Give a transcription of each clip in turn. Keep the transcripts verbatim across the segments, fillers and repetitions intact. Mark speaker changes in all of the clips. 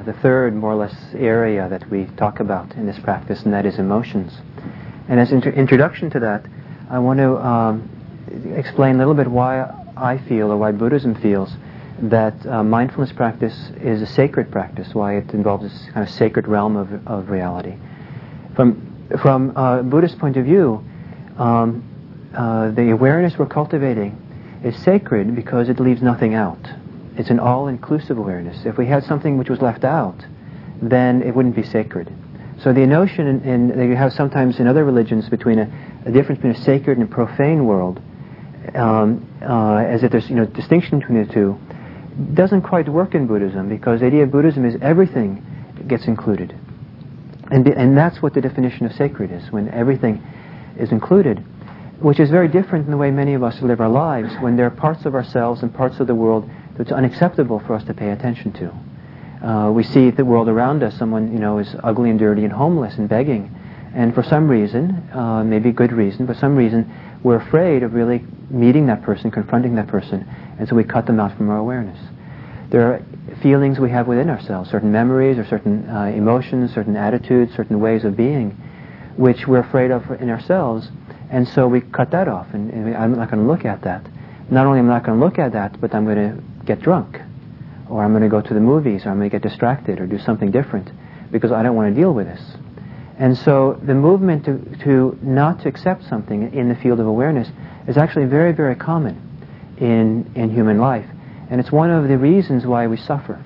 Speaker 1: the third, more or less, area that we talk about in this practice, and that is emotions. And as an intro- introduction to that, I want to um, explain a little bit why I feel, or why Buddhism feels, that uh, mindfulness practice is a sacred practice, why it involves this kind of sacred realm of, of reality. From, from a Buddhist point of view, um, uh, the awareness we're cultivating is sacred because it leaves nothing out. It's an all-inclusive awareness. If we had something which was left out, then it wouldn't be sacred. So the notion in, in, that you have sometimes in other religions between a, a difference between a sacred and a profane world, um, uh, as if there's you know distinction between the two, doesn't quite work in Buddhism, because the idea of Buddhism is everything gets included. And, the, and that's what the definition of sacred is, when everything is included, which is very different than the way many of us live our lives, when there are parts of ourselves and parts of the world that's unacceptable for us to pay attention to. Uh, we see the world around us, someone you know is ugly and dirty and homeless and begging, and for some reason, uh, maybe good reason, but some reason, we're afraid of really meeting that person, confronting that person, and so we cut them out from our awareness. There are feelings we have within ourselves, certain memories or certain uh, emotions, certain attitudes, certain ways of being, which we're afraid of in ourselves, and so we cut that off, and, and I'm not going to look at that. Not only am I not going to look at that, but I'm going to get drunk, or I'm going to go to the movies, or I'm going to get distracted, or do something different, because I don't want to deal with this. And so the movement to, to not to accept something in the field of awareness is actually very, very common in, in human life. And it's one of the reasons why we suffer.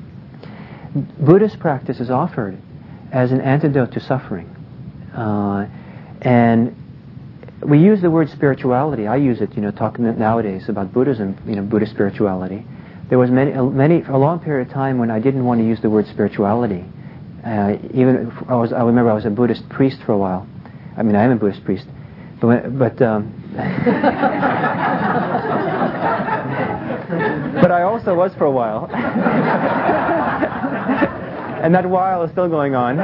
Speaker 1: Buddhist practice is offered as an antidote to suffering. Uh, and we use the word spirituality. I use it, you know, talking nowadays about Buddhism, you know, Buddhist spirituality. There was many, many, a long period of time when I didn't want to use the word spirituality. Uh, even I was, I remember I was a Buddhist priest for a while. I mean, I am a Buddhist priest, but, but um, but I also was for a while, and that while is still going on.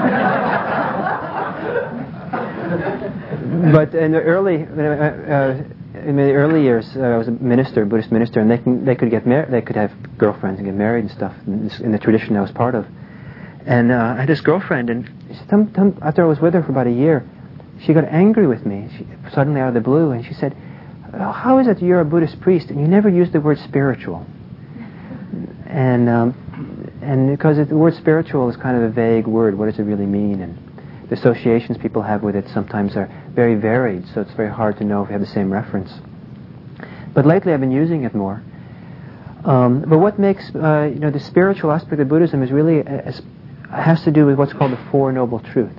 Speaker 1: But in the early, uh, in the early years, uh, I was a minister, a Buddhist minister, and they can, they could get mar- they could have girlfriends and get married and stuff in, this, in the tradition I was part of. And uh, I had this girlfriend, and some, some, after I was with her for about a year, she got angry with me, she, suddenly out of the blue, and she said, oh, how is it you're a Buddhist priest and you never use the word spiritual? And um, and because it, the word spiritual is kind of a vague word, what does it really mean? And the associations people have with it sometimes are very varied, so it's very hard to know if we have the same reference. But lately I've been using it more. Um, but what makes uh, you know the spiritual aspect of Buddhism is really a, a has to do with what's called the Four Noble Truths.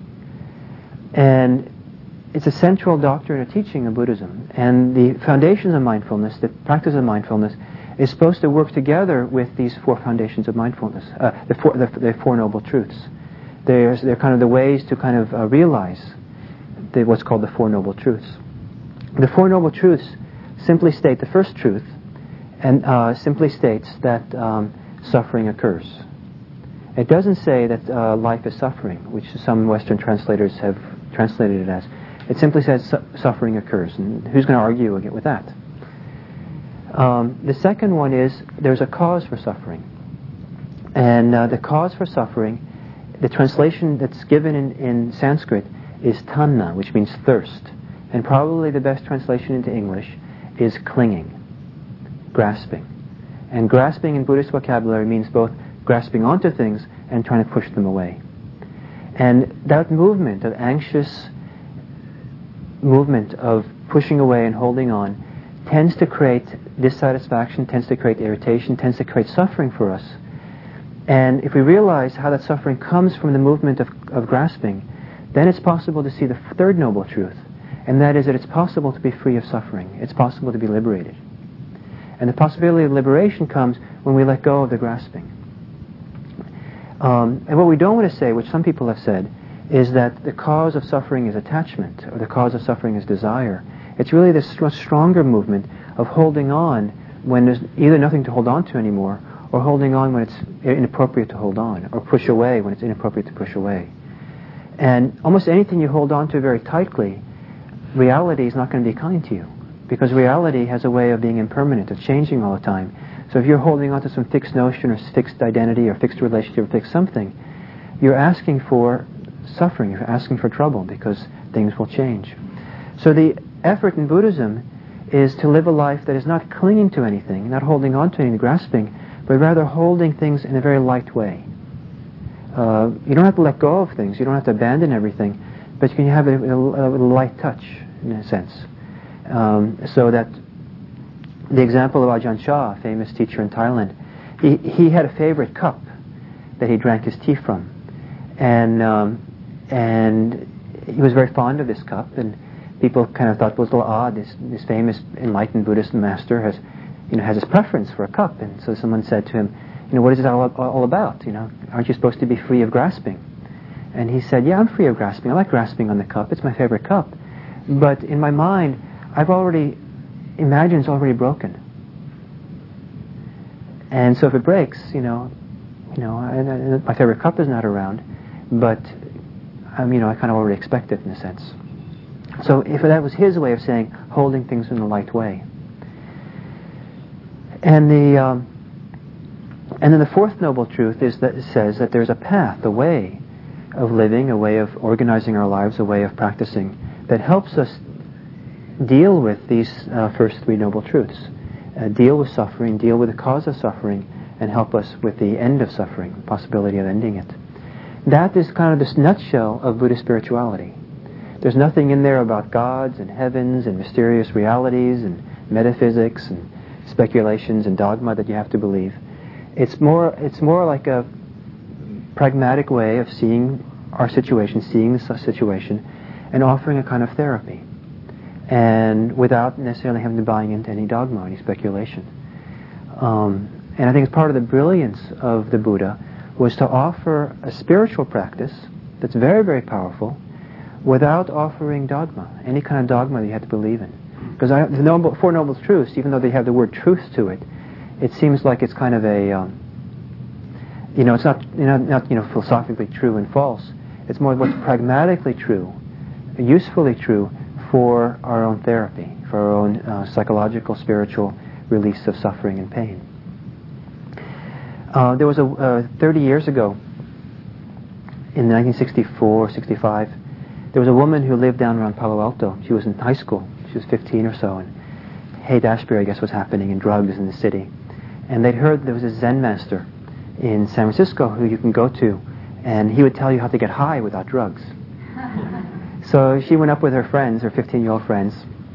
Speaker 1: And it's a central doctrine or teaching of Buddhism. And the foundations of mindfulness, the practice of mindfulness, is supposed to work together with these four foundations of mindfulness, uh, the, four, the, the Four Noble Truths. They're, they're kind of the ways to kind of uh, realize the, what's called the Four Noble Truths. The Four Noble Truths simply state the first truth, and uh, simply states that um, suffering occurs. It doesn't say that uh, life is suffering, which some Western translators have translated it as. It simply says su- suffering occurs. And who's going to argue with that? Um, the second one is there's a cause for suffering. And uh, the cause for suffering, the translation that's given in, in Sanskrit is tanna, which means thirst. And probably the best translation into English is clinging, grasping. And grasping in Buddhist vocabulary means both grasping onto things and trying to push them away. And that movement of anxious movement of pushing away and holding on tends to create dissatisfaction, tends to create irritation, tends to create suffering for us. And if we realize how that suffering comes from the movement of, of grasping, then it's possible to see the third noble truth, and that is that it's possible to be free of suffering. It's possible to be liberated. And the possibility of liberation comes when we let go of the grasping. Um, and what we don't want to say, which some people have said, is that the cause of suffering is attachment, or the cause of suffering is desire. It's really this much stronger movement of holding on when there's either nothing to hold on to anymore, or holding on when it's inappropriate to hold on, or push away when it's inappropriate to push away. And almost anything you hold on to very tightly, reality is not going to be kind to you, because reality has a way of being impermanent, of changing all the time. So if you're holding on to some fixed notion or fixed identity or fixed relationship or fixed something, you're asking for suffering, you're asking for trouble, because things will change. So the effort in Buddhism is to live a life that is not clinging to anything, not holding on to anything, grasping, but rather holding things in a very light way. Uh, you don't have to let go of things, you don't have to abandon everything, but you can have a, a, a light touch, in a sense. Um, so that the example of Ajahn Chah, a famous teacher in Thailand, he, he had a favorite cup that he drank his tea from. And um, and he was very fond of this cup, and people kind of thought it was a little odd. This this famous enlightened Buddhist master has, you know, has his preference for a cup. And so someone said to him, you know, what is it all, all about? You know, aren't you supposed to be free of grasping? And he said, yeah, I'm free of grasping. I like grasping on the cup. It's my favorite cup. But in my mind, I've already imagined it's already broken. And so if it breaks, you know, you know, I, I, my favorite cup is not around, but um, you know, I kind of already expect it in a sense. So if that was his way of saying holding things in a light way. And the um, and then the fourth noble truth is that it says that there's a path, a way of living, a way of organizing our lives, a way of practicing that helps us deal with these uh, first three noble truths. Uh, deal with suffering, deal with the cause of suffering, and help us with the end of suffering, the possibility of ending it. That is kind of this nutshell of Buddhist spirituality. There's nothing in there about gods and heavens and mysterious realities and metaphysics and speculations and dogma that you have to believe. It's more, it's more like a pragmatic way of seeing our situation, seeing the situation, and offering a kind of therapy, and without necessarily having to buy into any dogma, any speculation. Um, and I think it's part of the brilliance of the Buddha was to offer a spiritual practice that's very, very powerful without offering dogma, any kind of dogma that you have to believe in. Because the noble, Four Noble Truths, even though they have the word truth to it, it seems like it's kind of a, um, you know, it's not, you know, not you know, philosophically true and false. It's more what's pragmatically true, usefully true for our own therapy, for our own uh, psychological, spiritual release of suffering and pain. Uh, there was a uh, thirty years ago, in nineteen sixty-four, sixty-five, there was a woman who lived down around Palo Alto. She was in high school. She was fifteen or so, and Haight-Ashbury, I guess, was happening, and drugs in the city. And they'd heard there was a Zen master in San Francisco who you can go to, and he would tell you how to get high without drugs. So she went up with her friends, her fifteen-year-old friends,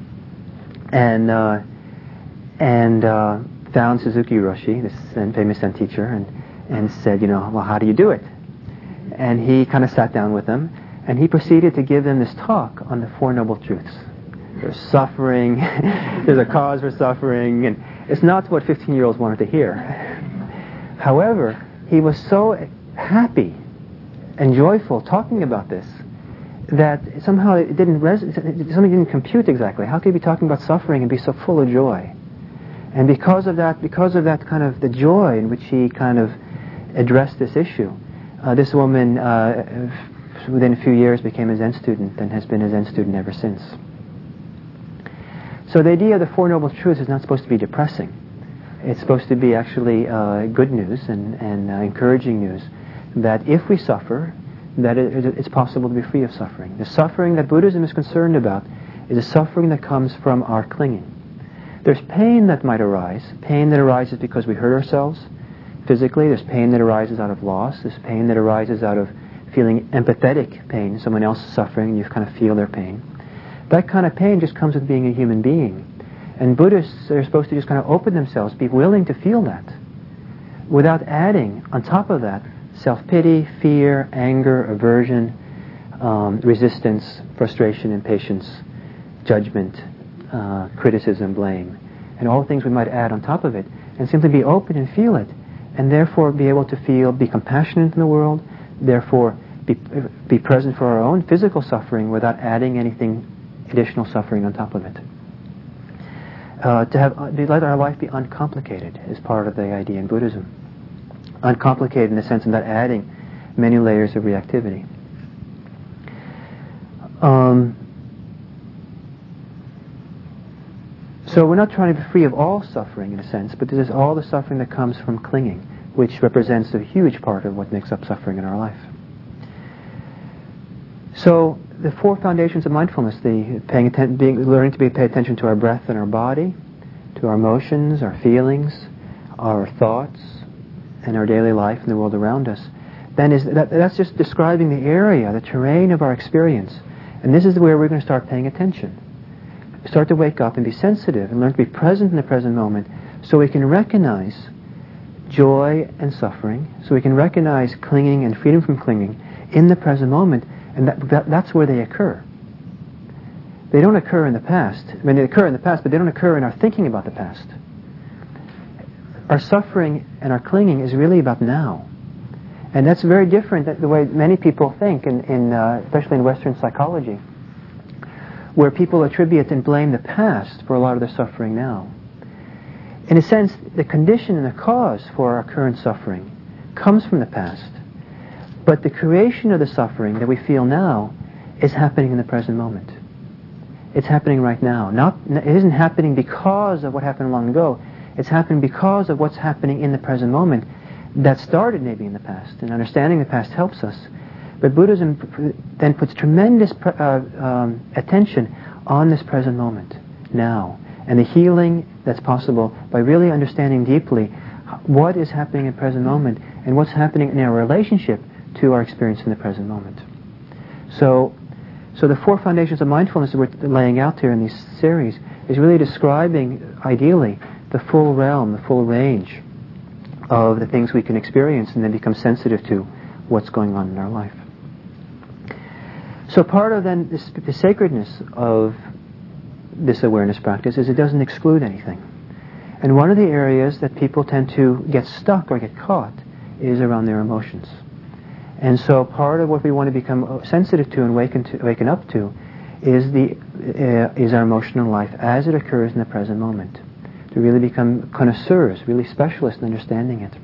Speaker 1: and uh, and uh, found Suzuki Roshi, this Zen, famous Zen teacher, and, and said, you know, well, how do you do it? And he kind of sat down with them, and he proceeded to give them this talk on the Four Noble Truths. There's suffering, there's a cause for suffering, and it's not what fifteen-year-olds wanted to hear. However, he was so happy and joyful talking about this that somehow it didn't res- something didn't compute exactly. How could he be talking about suffering and be so full of joy? And because of that, because of that kind of the joy in which he kind of addressed this issue, uh, this woman uh, within a few years became a Zen student and has been a Zen student ever since. So the idea of the Four Noble Truths is not supposed to be depressing. It's supposed to be actually uh, good news and, and uh, encouraging news that if we suffer, that it, it's possible to be free of suffering. The suffering that Buddhism is concerned about is a suffering that comes from our clinging. There's pain that might arise, pain that arises because we hurt ourselves physically. There's pain that arises out of loss. There's pain that arises out of feeling empathetic pain, someone else is suffering and you kind of feel their pain. That kind of pain just comes with being a human being. And Buddhists are supposed to just kind of open themselves, be willing to feel that, without adding, on top of that, self-pity, fear, anger, aversion, um, resistance, frustration, impatience, judgment, uh, criticism, blame, and all the things we might add on top of it, and simply be open and feel it, and therefore be able to feel, be compassionate in the world, therefore be, be present for our own physical suffering without adding anything additional suffering on top of it. Uh, to have, uh, let our life be uncomplicated is part of the idea in Buddhism. Uncomplicated in the sense of not adding many layers of reactivity. Um, So we're not trying to be free of all suffering in a sense, but there's all the suffering that comes from clinging, which represents a huge part of what makes up suffering in our life. So the four foundations of mindfulness, the paying atten- being, learning to be, pay attention to our breath and our body, to our emotions, our feelings, our thoughts, and our daily life and the world around us, then is that, that's just describing the area, the terrain of our experience. And this is where we're going to start paying attention. Start to wake up and be sensitive and learn to be present in the present moment so we can recognize joy and suffering, so we can recognize clinging and freedom from clinging in the present moment, and that, that, that's where they occur. They don't occur in the past. I mean, they occur in the past, but they don't occur in our thinking about the past. Our suffering and our clinging is really about now. And that's very different than the way many people think, in, in uh, especially in Western psychology, where people attribute and blame the past for a lot of their suffering now. In a sense, the condition and the cause for our current suffering comes from the past, but the creation of the suffering that we feel now is happening in the present moment. It's happening right now. Not, it isn't happening because of what happened long ago. It's happening because of what's happening in the present moment that started maybe in the past, and understanding the past helps us. But Buddhism then puts tremendous pre- uh, um, attention on this present moment, now, and the healing that's possible by really understanding deeply what is happening in the present moment and what's happening in our relationship to our experience in the present moment. So, so the four foundations of mindfulness that we're laying out here in this series is really describing, ideally, the full realm, the full range of the things we can experience and then become sensitive to what's going on in our life. So part of then this, the sacredness of this awareness practice is it doesn't exclude anything. And one of the areas that people tend to get stuck or get caught is around their emotions. And so part of what we want to become sensitive to and waken to, waken up to is the uh, is our emotional life as it occurs in the present moment. To really become connoisseurs, really specialists in understanding it.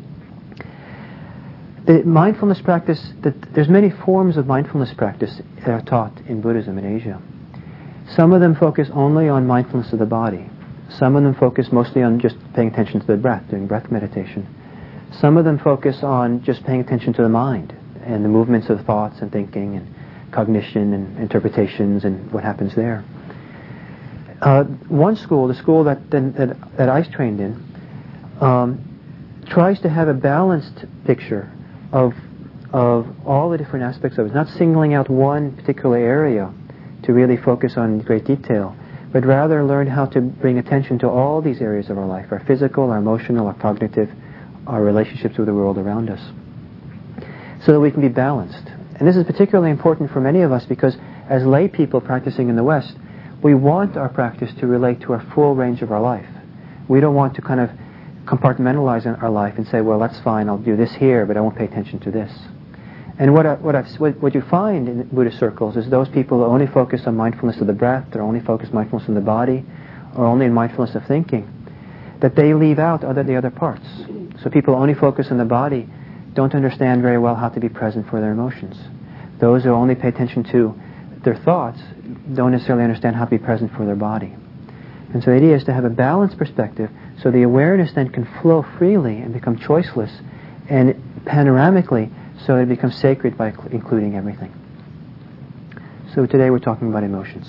Speaker 1: The mindfulness practice, that there's many forms of mindfulness practice that are taught in Buddhism in Asia. Some of them focus only on mindfulness of the body. Some of them focus mostly on just paying attention to the breath, doing breath meditation. Some of them focus on just paying attention to the mind and the movements of thoughts and thinking and cognition and interpretations and what happens there. Uh, one school, the school that, that, that I was trained in, um, tries to have a balanced picture of of all the different aspects of it, not singling out one particular area to really focus on in great detail, but rather learn how to bring attention to all these areas of our life, our physical, our emotional, our cognitive, our relationships with the world around us, so that we can be balanced. And this is particularly important for many of us because as lay people practicing in the West, we want our practice to relate to our full range of our life. We don't want to kind of compartmentalize our life and say, well, that's fine, I'll do this here, but I won't pay attention to this. And what I, what, I've, what, what you find in Buddhist circles is those people who only focus on mindfulness of the breath, or only focus mindfulness on the body, or only in mindfulness of thinking, that they leave out other the other parts. So people who only focus on the body don't understand very well how to be present for their emotions. Those who only pay attention to their thoughts don't necessarily understand how to be present for their body. And so the idea is to have a balanced perspective so the awareness then can flow freely and become choiceless and panoramically so it becomes sacred by cl- including everything. So today we're talking about emotions.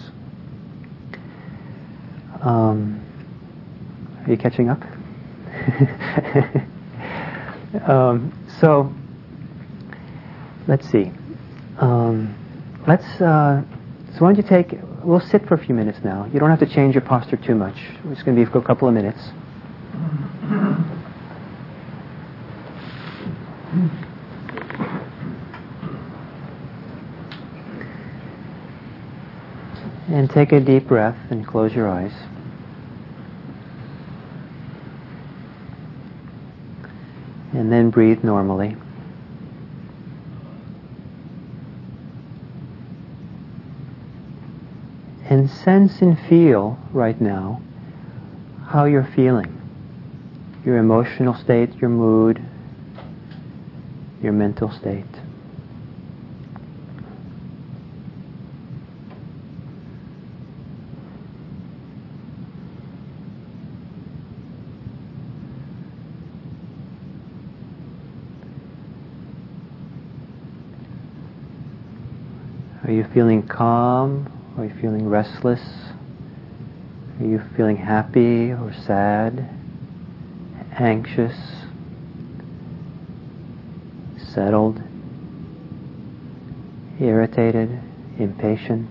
Speaker 1: Um, are you catching up? um, so let's see. Um, let's. Uh, so why don't you take? We'll sit for a few minutes now. You don't have to change your posture too much. It's going to be for a couple of minutes. And take a deep breath and close your eyes. And then breathe normally. And sense and feel right now how you're feeling. Your emotional state, your mood, your mental state. Are you feeling calm? Are you feeling restless? Are you feeling happy or sad? Anxious? Settled? Irritated? Impatient?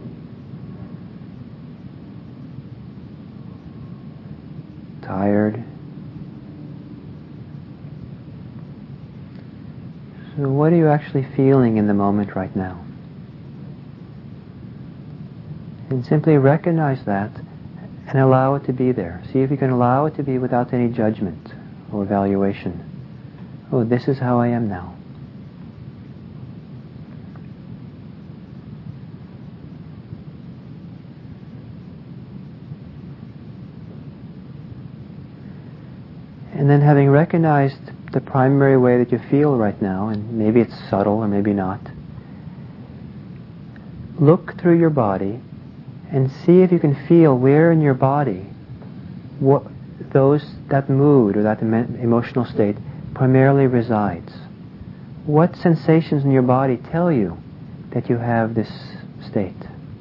Speaker 1: Tired? So what are you actually feeling in the moment right now? And simply recognize that and allow it to be there. See if you can allow it to be without any judgment or evaluation. Oh, this is how I am now. And then having recognized the primary way that you feel right now, and maybe it's subtle or maybe not, look through your body and see if you can feel where in your body what those that mood or that em- emotional state primarily resides. What sensations in your body tell you that you have this state?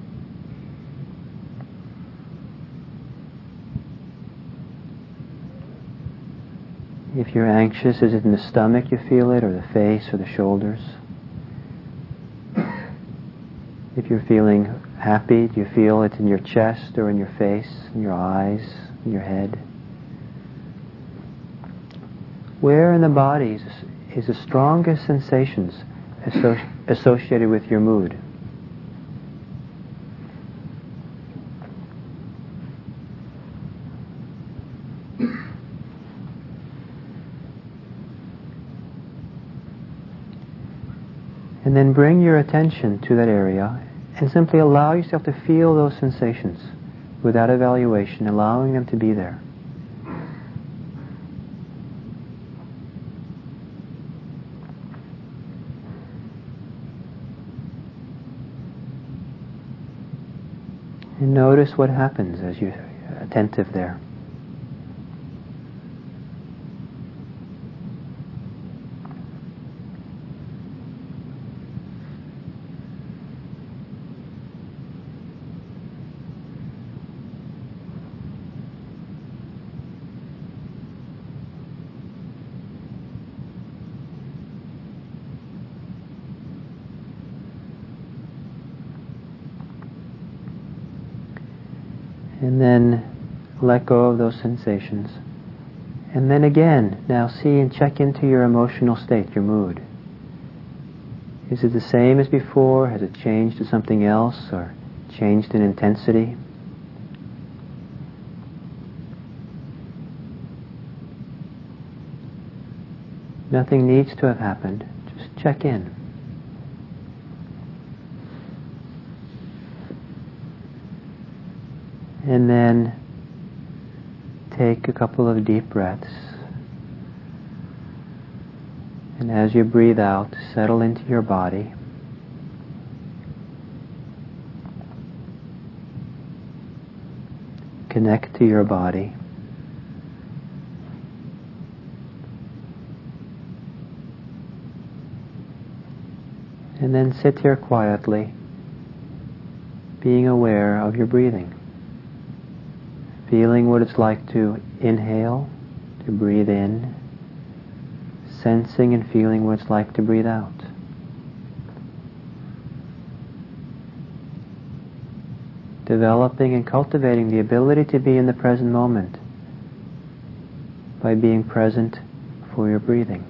Speaker 1: If you're anxious, is it in the stomach you feel it, or the face, or the shoulders? If you're feeling happy, do you feel it in your chest, or in your face, in your eyes, in your head? Where in the body is, is the strongest sensations asso- associated with your mood? And then bring your attention to that area and simply allow yourself to feel those sensations without evaluation, allowing them to be there. And notice what happens as you're attentive there. And then let go of those sensations. And then again, now see and check into your emotional state, your mood. Is it the same as before? Has it changed to something else or changed in intensity? Nothing needs to have happened. Just check in. And then take a couple of deep breaths. And as you breathe out, settle into your body. Connect to your body. And then sit here quietly, being aware of your breathing. Feeling what it's like to inhale, to breathe in, sensing and feeling what it's like to breathe out. Developing and cultivating the ability to be in the present moment by being present for your breathing.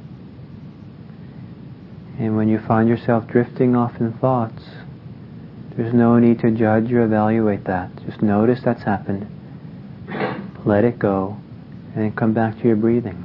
Speaker 1: And when you find yourself drifting off in thoughts, There's no need to judge or evaluate that. Just notice that's happened. Let it go, and then come back to your breathing.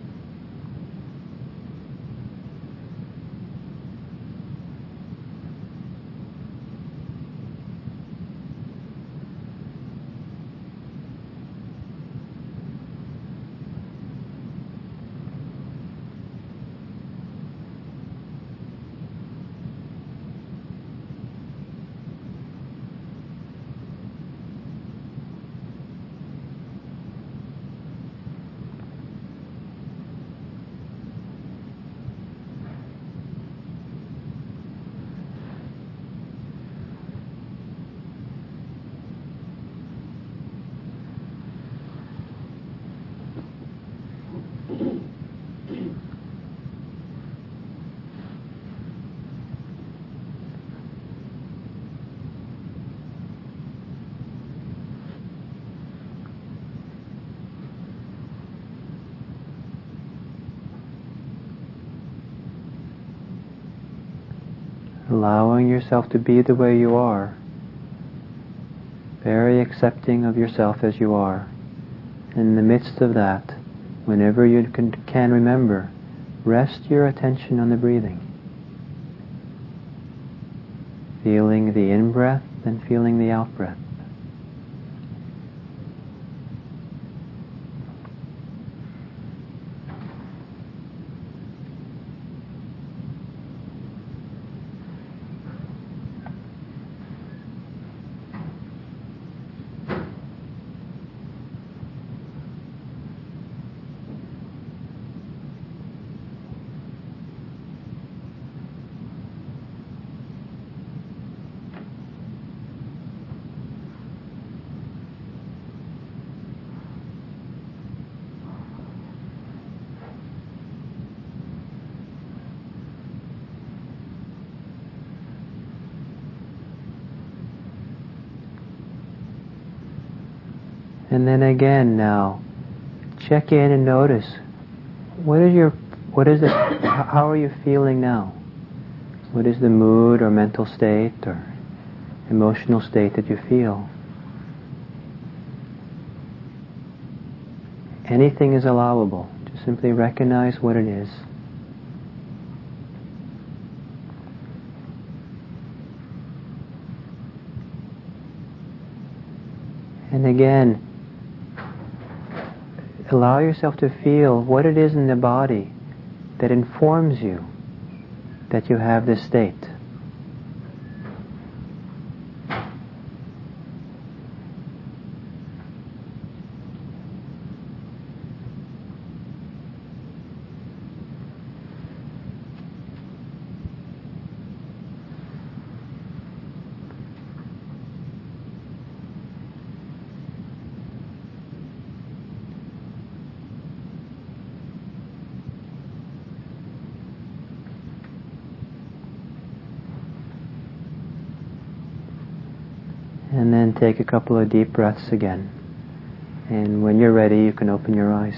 Speaker 1: Allowing yourself to be the way you are, very accepting of yourself as you are. In the midst of that, whenever you can, can remember, rest your attention on the breathing. Feeling the in-breath and feeling the out-breath. And then again now, check in and notice, what is your, what is it, how are you feeling now? What is the mood or mental state or emotional state that you feel? Anything is allowable. Just simply recognize what it is. And again, allow yourself to feel what it is in the body that informs you that you have this state. And then take a couple of deep breaths again. And when you're ready, you can open your eyes.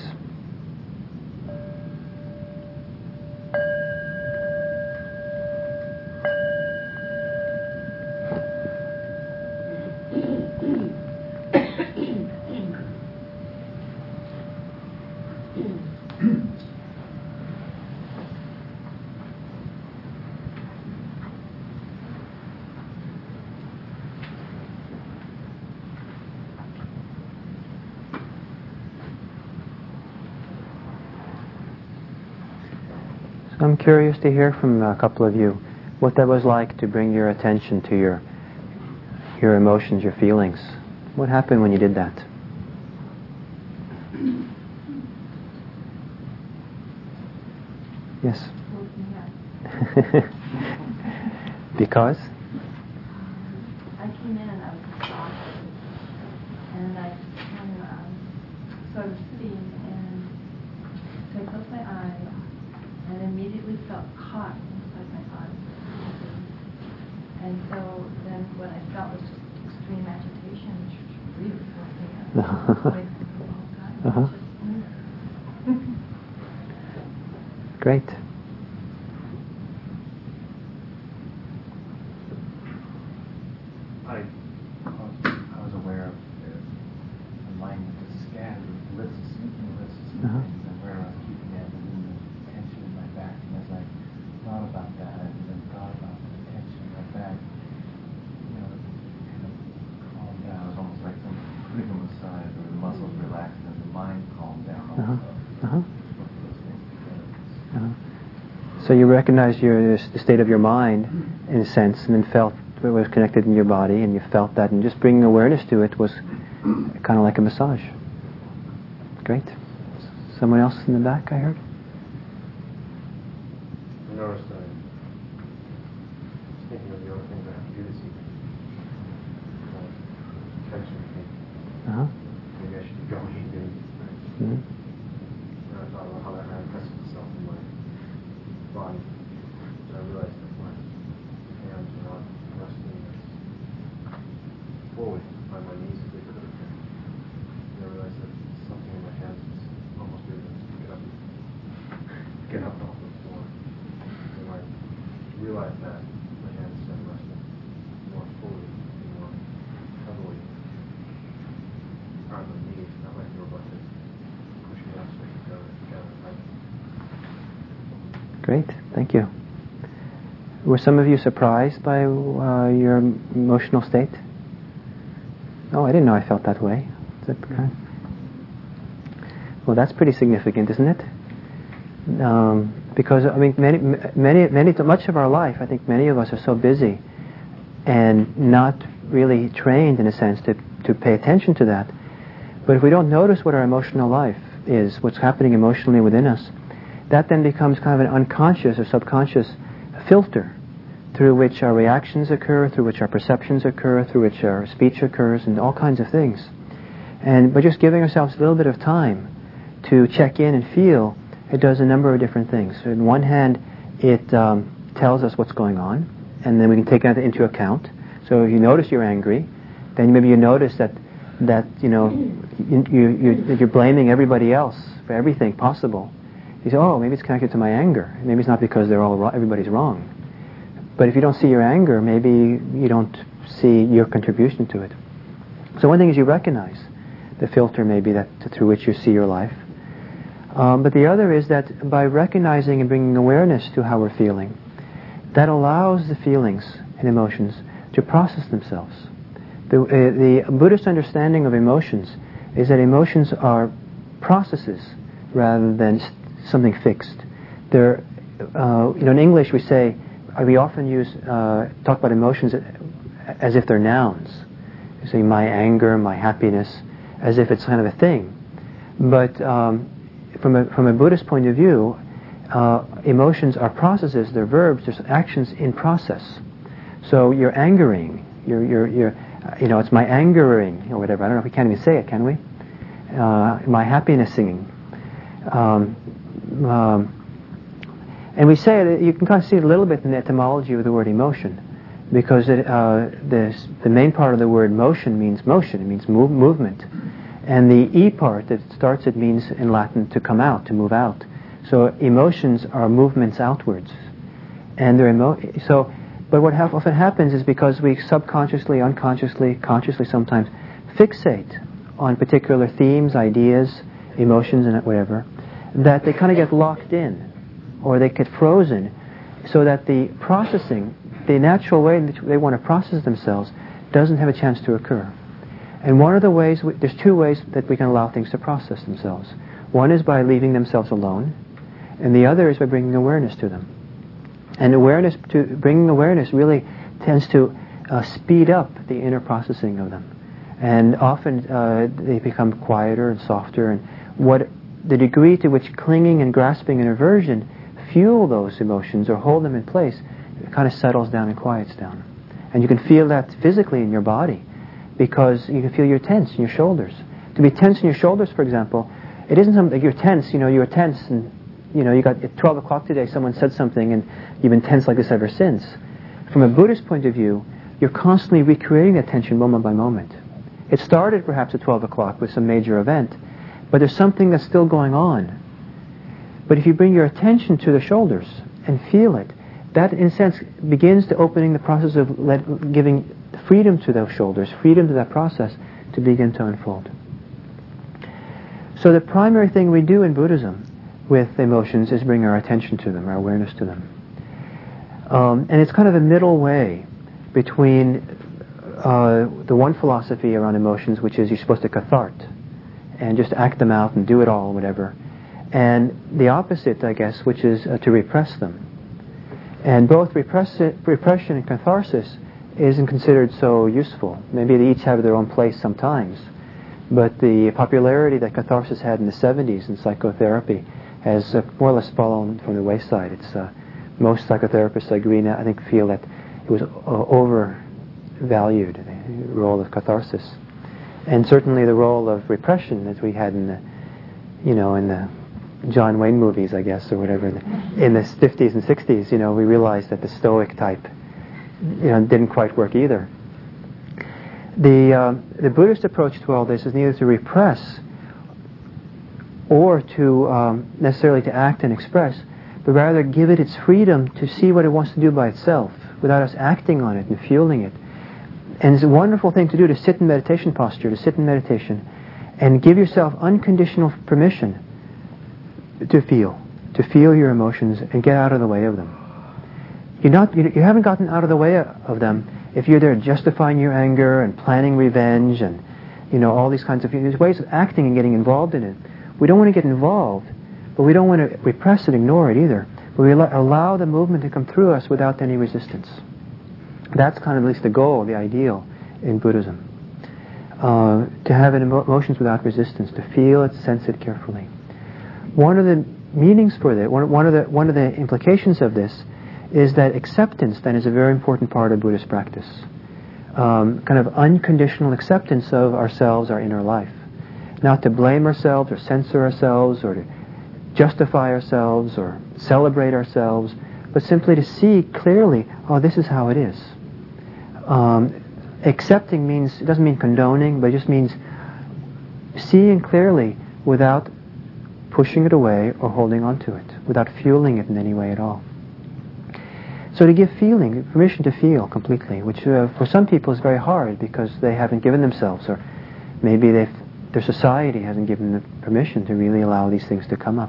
Speaker 1: I'm curious to hear from a couple of you what that was like to bring your attention to your your emotions, your feelings. What happened when you did that? Yes. Because?
Speaker 2: I came in and I was exhausted, and I kind of um, sort of sitting, and so I closed my eyes. And immediately felt caught inside my body. And so then what I felt was just extreme agitation, which was really something I was waiting for a long time.
Speaker 1: Uh-huh.
Speaker 2: Just,
Speaker 1: Great. So you recognized your, the state of your mind, in a sense, and then felt it was connected in your body, and you felt that, and just bringing awareness to it was kind of like a massage. Great. Someone else in the back, I heard?
Speaker 3: I noticed I was thinking of the other things I have to do this evening. Uh, tension thing.
Speaker 1: Uh-huh.
Speaker 3: Maybe I should be going eating.
Speaker 1: Mm-hmm.
Speaker 3: And I thought about how that manifests itself in my body. So I realized that my hands are not resting fully on my knees as they could have been. And I realized that something in my hands is almost able to get up, get up off the floor. And when I realized that, my hands started resting more fully, more heavily on my knees, not like they were about to push me up so I could go together.
Speaker 1: Great, thank you. Were some of you surprised by uh, your emotional state? Oh, I didn't know I felt that way. Is that kind of... Well, that's pretty significant, isn't it? Um, because I mean, many, many, many, much of our life, I think many of us are so busy and not really trained, in a sense, to to pay attention to that. But if we don't notice what our emotional life is, what's happening emotionally within us, that then becomes kind of an unconscious or subconscious filter through which our reactions occur, through which our perceptions occur, through which our speech occurs, and all kinds of things. And by just giving ourselves a little bit of time to check in and feel, it does a number of different things. So on one hand, it um, tells us what's going on, and then we can take that into account. So if you notice you're angry, then maybe you notice that that you know you, you, you, you're blaming everybody else for everything possible. You say, oh, maybe it's connected to my anger. Maybe it's not because they're all wrong, everybody's wrong. But if you don't see your anger, maybe you don't see your contribution to it. So one thing is you recognize the filter maybe that through which you see your life. Um, but the other is that by recognizing and bringing awareness to how we're feeling, that allows the feelings and emotions to process themselves. The, uh, the Buddhist understanding of emotions is that emotions are processes rather than something fixed. They're, uh, you know, in English we say, we often use, uh, talk about emotions as if they're nouns. You say my anger, my happiness, as if it's kind of a thing. But um, from a from a Buddhist point of view, uh, emotions are processes, they're verbs, there's actions in process. So you're angering, you're, you're, you're you know, it's my angering, or whatever. I don't know if we can't even say it, can we? Uh, my happiness singing. Um, um, and we say it, you can kind of see it a little bit in the etymology of the word emotion, because it, uh, the, the main part of the word motion means motion, it means move, movement. And the E part that starts it means in Latin to come out, to move out. So emotions are movements outwards. And they're emo- so, but what ha- often happens is because we subconsciously, unconsciously, consciously sometimes fixate on particular themes, ideas, emotions, and whatever, that they kind of get locked in, or they get frozen, so that the processing, the natural way in which they want to process themselves, doesn't have a chance to occur. And one of the ways, we, there's two ways that we can allow things to process themselves. One is by leaving themselves alone, and the other is by bringing awareness to them. And awareness, to bringing awareness really tends to uh, speed up the inner processing of them. And often uh, they become quieter and softer, and what the degree to which clinging and grasping and aversion fuel those emotions or hold them in place, it kind of settles down and quiets down. And you can feel that physically in your body, because you can feel you're tense in your shoulders. To be tense in your shoulders, for example, it isn't something like you're tense, you know, you're tense and, you know, you got at twelve o'clock today, someone said something and you've been tense like this ever since. From a Buddhist point of view, you're constantly recreating that tension moment by moment. It started perhaps at twelve o'clock with some major event, but there's something that's still going on. But if you bring your attention to the shoulders and feel it, that in a sense begins to opening the process of let, giving freedom to those shoulders, freedom to that process to begin to unfold. So the primary thing we do in Buddhism with emotions is bring our attention to them, our awareness to them. Um, and it's kind of a middle way between uh, the one philosophy around emotions, which is you're supposed to cathart and just act them out and do it all, whatever, and the opposite, I guess, which is uh, to repress them. And both repressi- repression and catharsis isn't considered so useful. Maybe they each have their own place sometimes. But the popularity that catharsis had in the seventies in psychotherapy has uh, more or less fallen from the wayside. It's uh, most psychotherapists I agree now, I think, feel that it was uh, overvalued, the role of catharsis. And certainly the role of repression, as we had in the, you know, in the John Wayne movies, I guess, or whatever, in the, in the fifties and sixties, you know, we realized that the Stoic type, you know, didn't quite work either. The uh, the Buddhist approach to all this is neither to repress or to um, necessarily to act and express, but rather give it its freedom to see what it wants to do by itself, without us acting on it and fueling it. And it's a wonderful thing to do, to sit in meditation posture, to sit in meditation, and give yourself unconditional permission to feel, to feel your emotions and get out of the way of them. You're not, you, you haven't gotten out of the way of them if you're there justifying your anger and planning revenge and, you know, all these kinds of there's ways of acting and getting involved in it. We don't want to get involved, but we don't want to repress and ignore it either. But we allow the movement to come through us without any resistance. That's kind of at least the goal, the ideal in Buddhism. Uh, to have emo- emotions without resistance, to feel it, sense it carefully. One of the meanings for that, one, one of the one of the implications of this, is that acceptance then is a very important part of Buddhist practice. Um, kind of unconditional acceptance of ourselves, our inner life. Not to blame ourselves or censor ourselves or to justify ourselves or celebrate ourselves, but simply to see clearly, oh, this is how it is. Um, accepting means, it doesn't mean condoning, but it just means seeing clearly without pushing it away or holding on to it, without fueling it in any way at all. So to give feeling, permission to feel completely, which uh, for some people is very hard because they haven't given themselves, or maybe they've, their society hasn't given them permission to really allow these things to come up.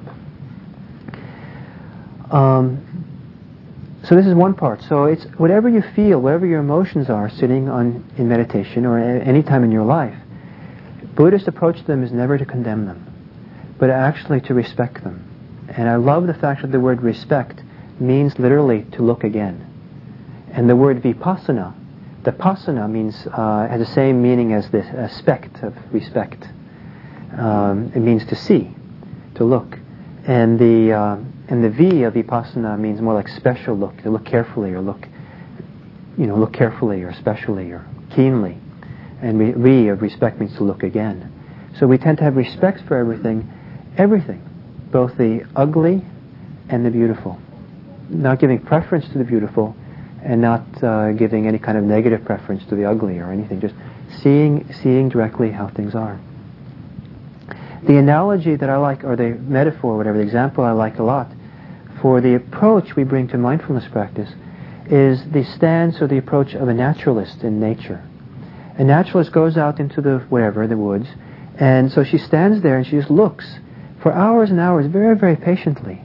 Speaker 1: Um, so this is one part. So it's whatever you feel, whatever your emotions are sitting on in meditation or any time in your life, Buddhist approach to them is never to condemn them, but actually to respect them. And I love the fact that the word respect means literally to look again. And the word vipassana, the pasana means, uh, has the same meaning as the aspect of respect. Um, it means to see, to look. And the uh, and the V of vipassana means more like special look, to look carefully or look, you know, look carefully or specially or keenly. And re, re of respect means to look again. So we tend to have respect for everything, everything, both the ugly and the beautiful. Not giving preference to the beautiful and not uh, giving any kind of negative preference to the ugly or anything, just seeing seeing directly how things are. The analogy that I like, or the metaphor, whatever, the example I like a lot, for the approach we bring to mindfulness practice is the stance or the approach of a naturalist in nature. A naturalist goes out into the, whatever, the woods, and so she stands there and she just looks for hours and hours, very, very patiently.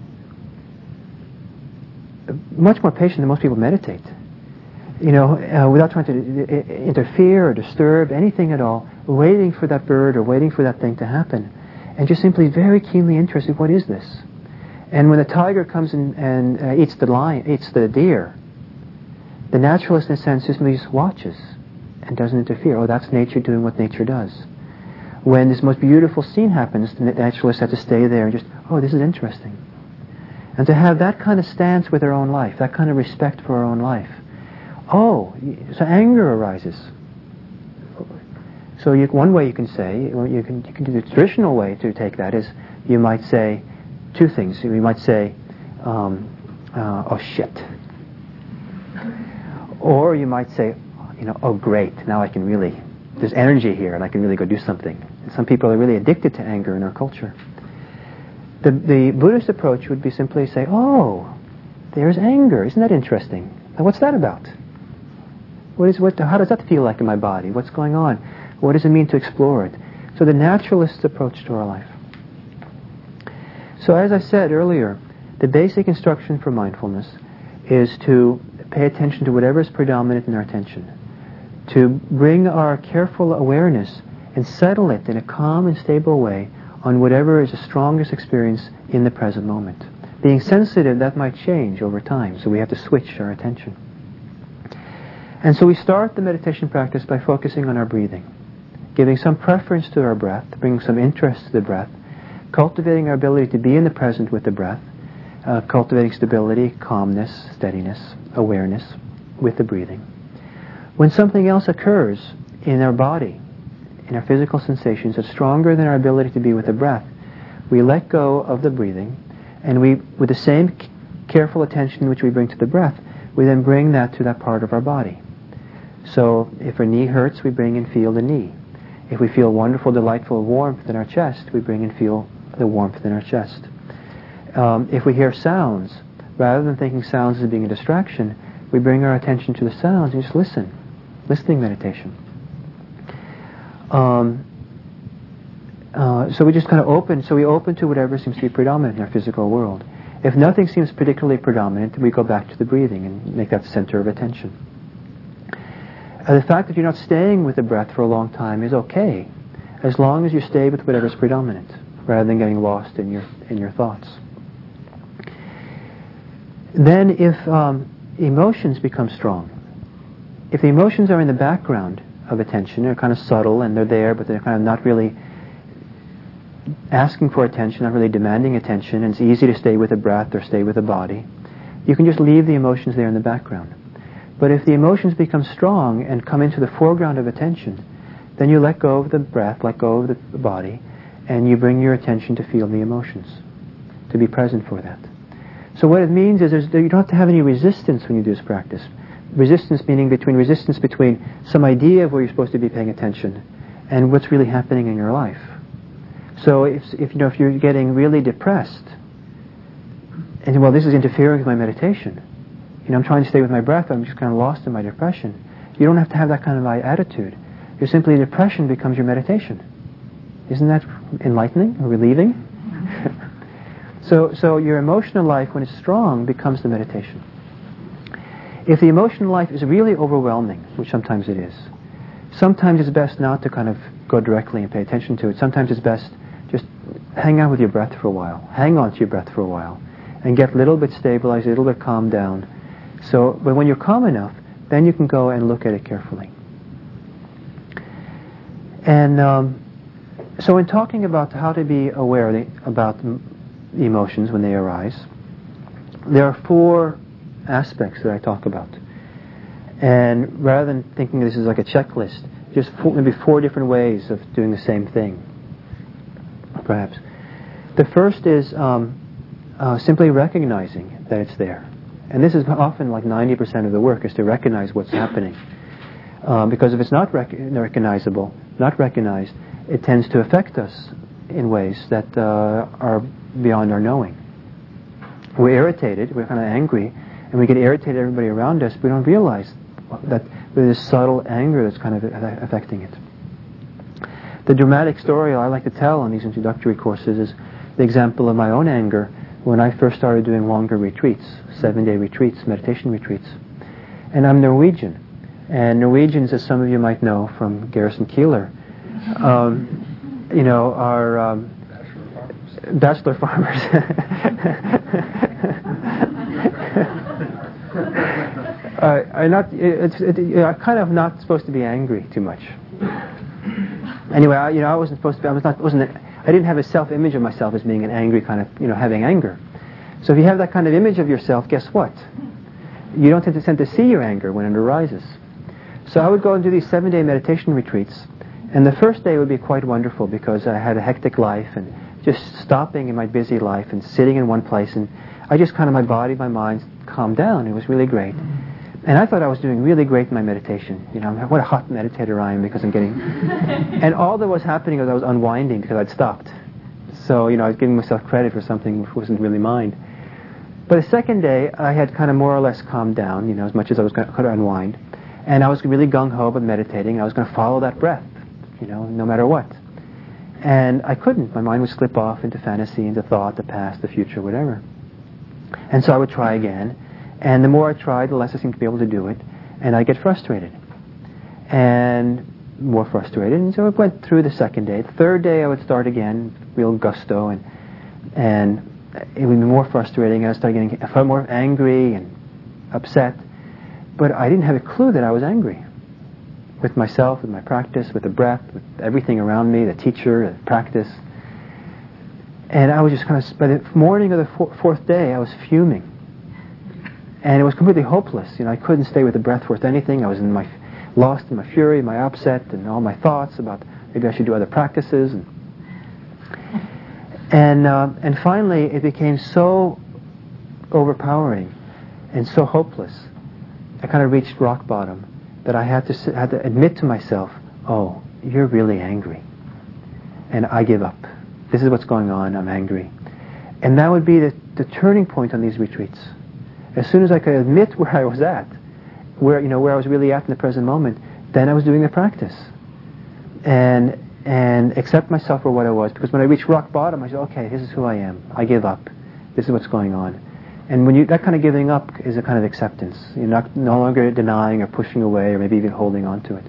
Speaker 1: Much more patient than most people meditate. You know, uh, without trying to I- interfere or disturb anything at all, waiting for that bird or waiting for that thing to happen, and just simply very keenly interested, what is this? And when the tiger comes in and uh, eats the lion, eats the deer, the naturalist in a sense just watches and doesn't interfere. Oh, that's nature doing what nature does. When this most beautiful scene happens, the naturalist has to stay there and just, oh, this is interesting. And to have that kind of stance with our own life, that kind of respect for our own life. Oh, so anger arises. So you, one way you can say, well, you can you can do the traditional way to take that is, you might say two things. You might say, um, uh, oh shit. Or you might say, you know, oh great, now I can really, there's energy here and I can really go do something. And some people are really addicted to anger in our culture. The, the Buddhist approach would be simply say, oh, there's anger. Isn't that interesting? Now, what's that about? What is what? How does that feel like in my body? What's going on? What does it mean to explore it? So the naturalist's approach to our life. So as I said earlier, the basic instruction for mindfulness is to pay attention to whatever is predominant in our attention, to bring our careful awareness and settle it in a calm and stable way on whatever is the strongest experience in the present moment. being sensitive, that might change over time, so we have to switch our attention. And so we start the meditation practice by focusing on our breathing, giving some preference to our breath, bringing some interest to the breath, cultivating our ability to be in the present with the breath, uh, cultivating stability, calmness, steadiness, awareness with the breathing. When something else occurs in our body, in our physical sensations, that's stronger than our ability to be with the breath, we let go of the breathing, and we, with the same c- careful attention which we bring to the breath, we then bring that to that part of our body. So if our knee hurts, we bring and feel the knee. If we feel wonderful, delightful warmth in our chest, we bring and feel the warmth in our chest. Um, if we hear sounds, rather than thinking sounds as being a distraction, we bring our attention to the sounds and just listen. Listening meditation. Um, uh, so we just kind of open, so we open to whatever seems to be predominant in our physical world. If nothing seems particularly predominant, we go back to the breathing and make that the center of attention. Uh, the fact that you're not staying with the breath for a long time is okay, as long as you stay with whatever's predominant, rather than getting lost in your in your thoughts. Then if um, emotions become strong, if the emotions are in the background of attention, they're kind of subtle and they're there, but they're kind of not really asking for attention, not really demanding attention, and it's easy to stay with the breath or stay with the body, you can just leave the emotions there in the background. But if the emotions become strong and come into the foreground of attention, then you let go of the breath, let go of the body, and you bring your attention to feel the emotions, to be present for that. So what it means is there's, you don't have to have any resistance when you do this practice. Resistance meaning between resistance between some idea of where you're supposed to be paying attention and what's really happening in your life. So if, if you know if you're getting really depressed, and well, this is interfering with my meditation. You know, I'm trying to stay with my breath, I'm just kind of lost in my depression. You don't have to have that kind of attitude. You're simply, depression becomes your meditation. Isn't that enlightening or relieving? so, so your emotional life, when it's strong, becomes the meditation. If the emotional life is really overwhelming, which sometimes it is, sometimes it's best not to kind of go directly and pay attention to it. Sometimes it's best just hang out with your breath for a while. Hang on to your breath for a while. And get a little bit stabilized, a little bit calmed down. So, but when you're calm enough, then you can go and look at it carefully. And um, so in talking about how to be aware the, about the emotions when they arise, there are four aspects that I talk about. And rather than thinking this is like a checklist, just four, maybe four different ways of doing the same thing, perhaps. The first is um, uh, simply recognizing that it's there. And this is often like ninety percent of the work, is to recognize what's happening. Um, because if it's not rec- recognizable, not recognized, it tends to affect us in ways that uh, are beyond our knowing. We're irritated, we're kind of angry, and we get irritated at everybody around us, we don't realize that there's this subtle anger that's kind of affecting it. The dramatic story I like to tell on these introductory courses is the example of my own anger when I first started doing longer retreats, seven-day retreats, meditation retreats. And I'm Norwegian. And Norwegians, as some of you might know from Garrison Keillor, um, you know, are um, bachelor farmers. uh, I'm not. It's it, it, I'm kind of not supposed to be angry too much. Anyway, I, you know, I wasn't supposed to be. I was not. Wasn't. I didn't have a self-image of myself as being an angry kind of, you know, having anger. So if you have that kind of image of yourself, guess what? You don't tend to, tend to see your anger when it arises. So I would go and do these seven-day meditation retreats, and the first day would be quite wonderful because I had a hectic life and just stopping in my busy life and sitting in one place, and I just kind of, my body, my mind calmed down. It was really great. And I thought I was doing really great in my meditation. You know, what a hot meditator I am because I'm getting... and all that was happening was I was unwinding because I'd stopped. So, you know, I was giving myself credit for something which wasn't really mine. But the second day, I had kind of more or less calmed down, you know, as much as I was going to unwind. And I was really gung-ho about meditating. I was going to follow that breath, you know, no matter what. And I couldn't. My mind would slip off into fantasy, into thought, the past, the future, whatever. And so I would try again. And the more I tried, the less I seemed to be able to do it. And I'd get frustrated. And more frustrated. And so I went through the second day. The third day I would start again, real gusto. And and it would be more frustrating. I started getting far more angry and upset. But I didn't have a clue that I was angry with myself, with my practice, with the breath, with everything around me, the teacher, the practice. And I was just kind of, by the morning of the four, fourth day, I was fuming. And it was completely hopeless. You know, I couldn't stay with the breath worth anything. I was in my, lost in my fury, my upset, and all my thoughts about maybe I should do other practices. And and, uh, and finally, it became so overpowering and so hopeless. I kind of reached rock bottom that I had to sit, had to admit to myself, oh, you're really angry. And I give up. This is what's going on, I'm angry. And that would be the, the turning point on these retreats. As soon as I could admit where I was at, where you know where I was really at in the present moment, then I was doing the practice. And and accept myself for what I was. Because when I reached rock bottom, I said, okay, this is who I am. I give up. This is what's going on. And when you that kind of giving up is a kind of acceptance. You're not no longer denying or pushing away or maybe even holding on to it.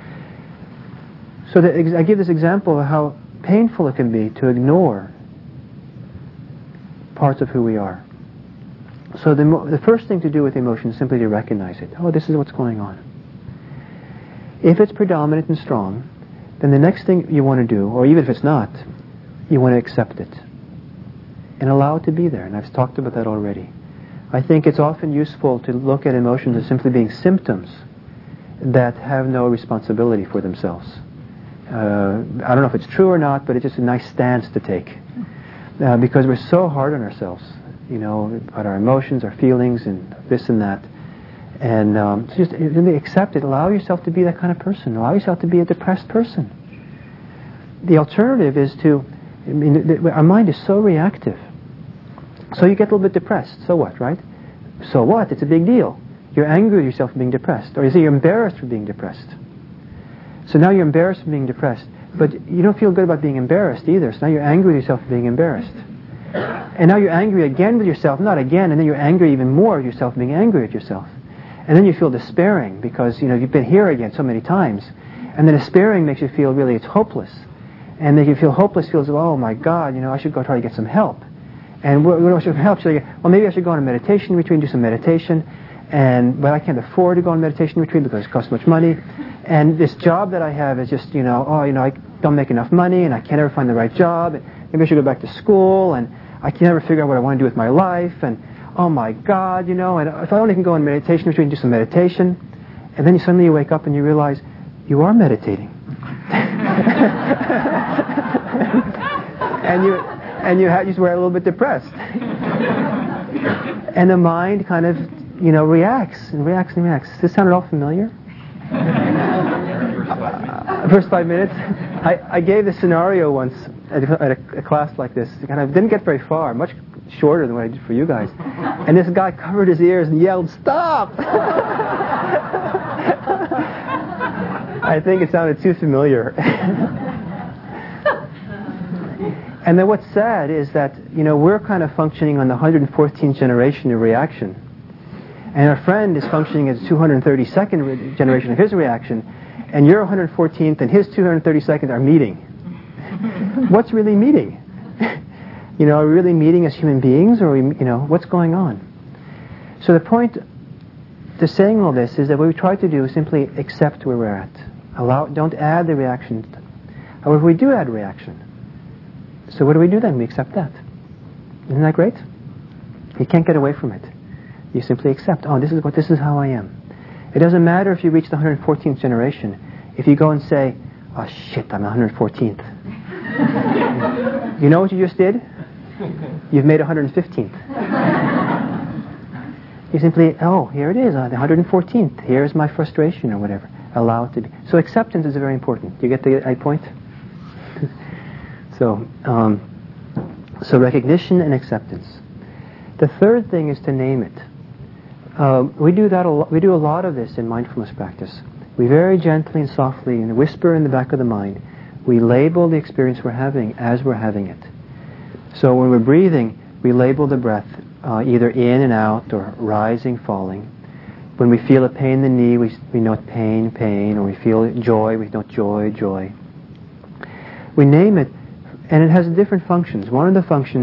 Speaker 1: So the, I give this example of how painful it can be to ignore parts of who we are. So the, the first thing to do with emotion is simply to recognize it. Oh, this is what's going on. If it's predominant and strong, then the next thing you want to do, or even if it's not, you want to accept it and allow it to be there. And I've talked about that already. I think it's often useful to look at emotions as simply being symptoms that have no responsibility for themselves. Uh, I don't know if it's true or not, but it's just a nice stance to take. Uh, because we're so hard on ourselves, you know, about our emotions, our feelings, and this and that. And um, so just really accept it. Allow yourself to be that kind of person. Allow yourself to be a depressed person. The alternative is to, I mean, the, the, our mind is so reactive. So you get a little bit depressed. So what, right? So what? It's a big deal. You're angry with yourself for being depressed. Or you say you're embarrassed for being depressed. So now you're embarrassed for being depressed. But you don't feel good about being embarrassed either. So now you're angry with yourself for being embarrassed. And now you're angry again with yourself. Not again. And then you're angry even more with yourself being angry at yourself. And then you feel despairing because, you know, you've been here again so many times. And then despairing makes you feel really it's hopeless. And then you feel hopeless, feels, oh my God, you know, I should go try to get some help. And what, what should help? Should I get, well, maybe I should go on a meditation retreat and do some meditation. And but I can't afford to go on a meditation retreat because it costs much money. And this job that I have is just, you know, oh, you know, I don't make enough money and I can't ever find the right job. And maybe I should go back to school and I can never figure out what I want to do with my life. And oh my God, you know, and if I only can go on meditation retreat and do some meditation. And then you suddenly you wake up and you realize you are meditating. and you and you have, you swear a little bit depressed. And the mind kind of, you know, reacts and reacts and reacts. Does this sound at all familiar? uh, first five minutes. I, I gave this scenario once at, a, at a, a class like this. It kind of didn't get very far, much shorter than what I did for you guys. And this guy covered his ears and yelled, "Stop!" I think it sounded too familiar. And then what's sad is that, you know, we're kind of functioning on the one hundred fourteenth generation of reaction. And our friend is functioning as two hundred thirty-second re- generation of his reaction. And your one hundred fourteenth and his two hundred thirty-second are meeting. What's really meeting? You know, are we really meeting as human beings? Or are we, you know, what's going on? So the point to saying all this is that what we try to do is simply accept where we're at. Allow, don't add the reaction. However, we do add reaction. So what do we do then? We accept that. Isn't that great? You can't get away from it. You simply accept, oh, this is what, this is how I am. It doesn't matter if you reach the one hundred fourteenth generation. If you go and say, oh shit, I'm one hundred fourteenth. You know what you just did? You've made one hundred fifteenth. You simply, oh, here it is, uh, the one hundred fourteenth. Here's my frustration or whatever. Allow it to be. So acceptance is very important. You get the I point? so, um, so recognition and acceptance. The third thing is to name it. Uh, we do that. A lo- we do a lot of this in mindfulness practice. We very gently and softly, and whisper in the back of the mind, we label the experience we're having as we're having it. So when we're breathing, we label the breath uh, either in and out or rising, falling. When we feel a pain in the knee, we we note pain, pain, or we feel joy, we note joy, joy. We name it, and it has different functions. One of the functions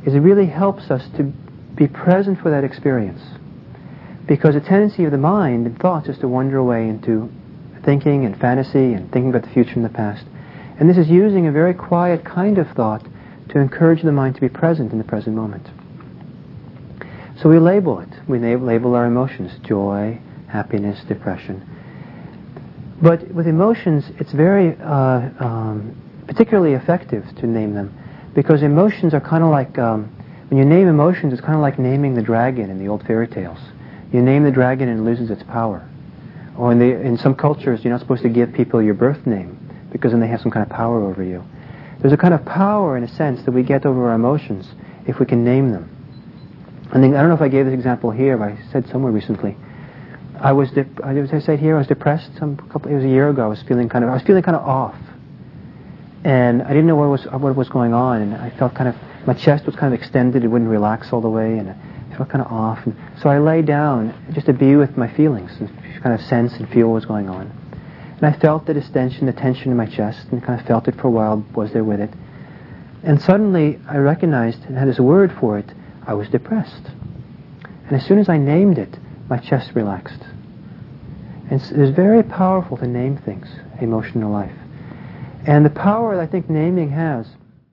Speaker 1: is it really helps us to be present for that experience. Because the tendency of the mind and thoughts is to wander away into thinking and fantasy and thinking about the future and the past. And this is using a very quiet kind of thought to encourage the mind to be present in the present moment. So we label it. We label our emotions: joy, happiness, depression. But with emotions, it's very uh, um, particularly effective to name them, because emotions are kind of like, um, when you name emotions, it's kind of like naming the dragon in the old fairy tales. You name the dragon and it loses its power. Or in, the, in some cultures, you're not supposed to give people your birth name, because then they have some kind of power over you. There's a kind of power, in a sense, that we get over our emotions if we can name them. I think, I don't know if I gave this example here, but I said somewhere recently. I was, did I say here I was depressed? Some couple, it was a year ago. I was feeling kind of, I was feeling kind of off, and I didn't know what was what was going on, and I felt kind of, my chest was kind of extended. It wouldn't relax all the way, and I felt kind of off. And so I lay down just to be with my feelings and kind of sense and feel what was going on. And I felt the distension, the tension in my chest, and kind of felt it for a while. Was there with it, and suddenly I recognized and had this word for it. I was depressed, and as soon as I named it, my chest relaxed. And it's, it's very powerful to name things, emotional life. And the power that I think naming has,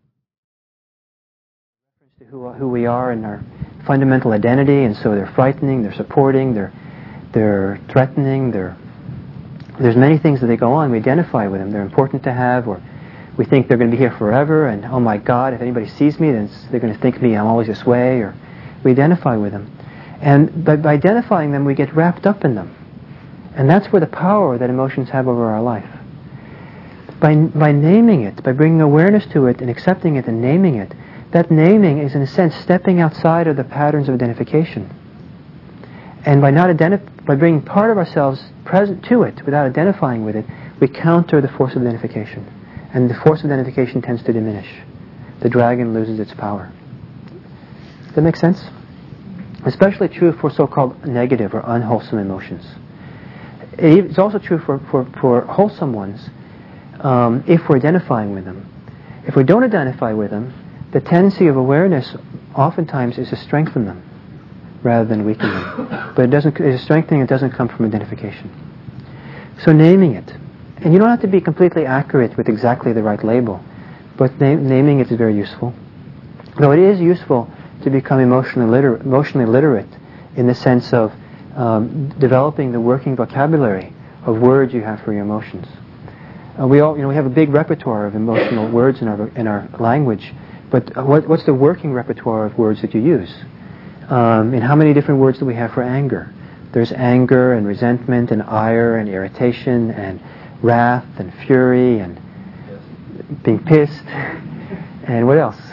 Speaker 1: to who, who we are and our fundamental identity, and so they're frightening, they're supporting, they're, they're threatening, they're, there's many things that they go on, we identify with them, they're important to have, or we think they're going to be here forever, and oh my God, if anybody sees me, then they're going to think me, I'm always this way, or we identify with them. And by, by identifying them, we get wrapped up in them. And that's where the power that emotions have over our life. By, by naming it, by bringing awareness to it and accepting it and naming it, that naming is in a sense stepping outside of the patterns of identification. And by not identif- by bringing part of ourselves present to it without identifying with it, we counter the force of identification. And the force of identification tends to diminish. The dragon loses its power. Does that make sense? Especially true for so-called negative or unwholesome emotions. It's also true for, for, for wholesome ones, um, if we're identifying with them. If we don't identify with them, the tendency of awareness oftentimes is to strengthen them rather than weaken them. But it doesn't, it's a strengthening that doesn't come from identification. So naming it. And you don't have to be completely accurate with exactly the right label, but na- naming it is very useful. Though it is useful to become emotionally literate, emotionally literate in the sense of um, developing the working vocabulary of words you have for your emotions. Uh, we all, you know, we have a big repertoire of emotional words in our in our language, but what, what's the working repertoire of words that you use? Um, and how many different words do we have for anger? There's anger and resentment and ire and irritation and wrath and fury and being pissed. And what else?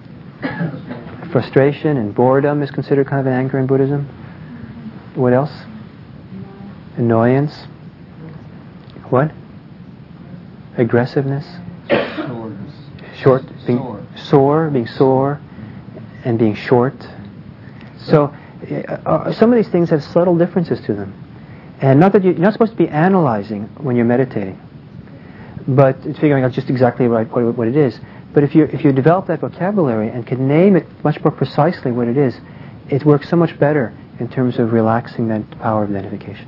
Speaker 1: Frustration and boredom is considered kind of an anger in Buddhism. What else? Annoyance. What? Aggressiveness. Short. Being sore. sore. Being sore. And being short. So uh, some of these things have subtle differences to them. And not that you, you're not supposed to be analyzing when you're meditating, but it's figuring out just exactly right what, what it is. But if you if you develop that vocabulary and can name it much more precisely what it is, it works so much better in terms of relaxing that power of identification.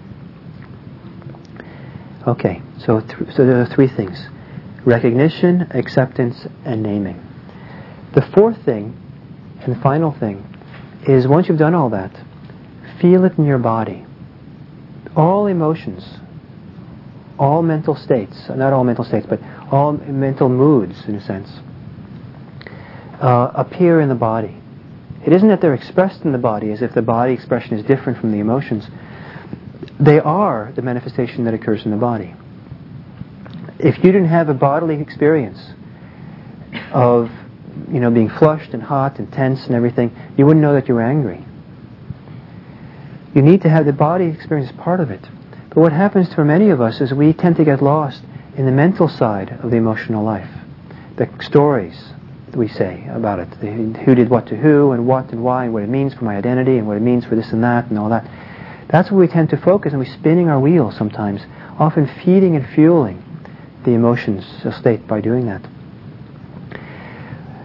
Speaker 1: Okay, so th- so there are three things: recognition, acceptance, and naming. The fourth thing, and the final thing, is once you've done all that, feel it in your body. All emotions, all mental states, not all mental states, but all mental moods, in a sense, uh, appear in the body. It isn't that they're expressed in the body as if the body expression is different from the emotions. They are the manifestation that occurs in the body. If you didn't have a bodily experience of, you know, being flushed and hot and tense and everything, you wouldn't know that you were angry. You need to have the body experience as part of it. But what happens for many of us is we tend to get lost in the mental side of the emotional life. The stories that we say about it. The, who did what to who, and what and why, and what it means for my identity, and what it means for this and that, and all that. That's where we tend to focus, and we're spinning our wheels sometimes, often feeding and fueling the emotions state by doing that.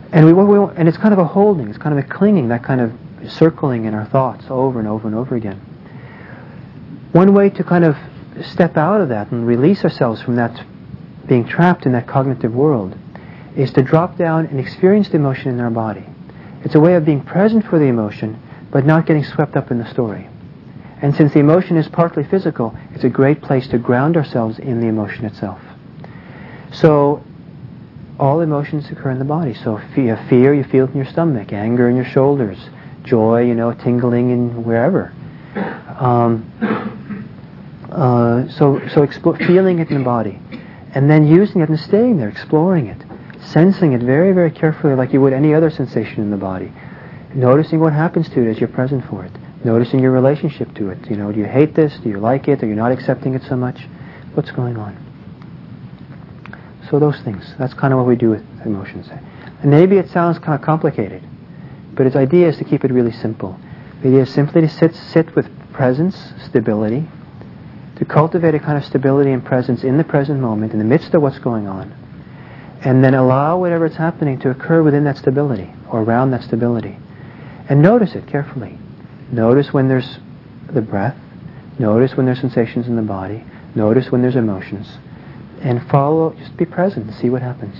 Speaker 1: And we, we, and it's kind of a holding, it's kind of a clinging, that kind of circling in our thoughts over and over and over again. One way to kind of step out of that and release ourselves from that being trapped in that cognitive world is to drop down and experience the emotion in our body. It's a way of being present for the emotion, but not getting swept up in the story. And since the emotion is partly physical, it's a great place to ground ourselves in the emotion itself. So, all emotions occur in the body. So fear, you feel it in your stomach, anger in your shoulders, joy, you know, tingling in wherever. Um, uh, so so explo- feeling it in the body. And then using it and staying there, exploring it, sensing it very, very carefully like you would any other sensation in the body. Noticing what happens to it as you're present for it. Noticing your relationship to it. You know, do you hate this? Do you like it? Are you not accepting it so much? What's going on? So those things. That's kind of what we do with emotions. And maybe it sounds kind of complicated, but its idea is to keep it really simple. The idea is simply to sit, sit with presence, stability, to cultivate a kind of stability and presence in the present moment, in the midst of what's going on, and then allow whatever's happening to occur within that stability, or around that stability. And notice it carefully. Notice when there's the breath, notice when there's sensations in the body, notice when there's emotions, and follow, just be present and see what happens.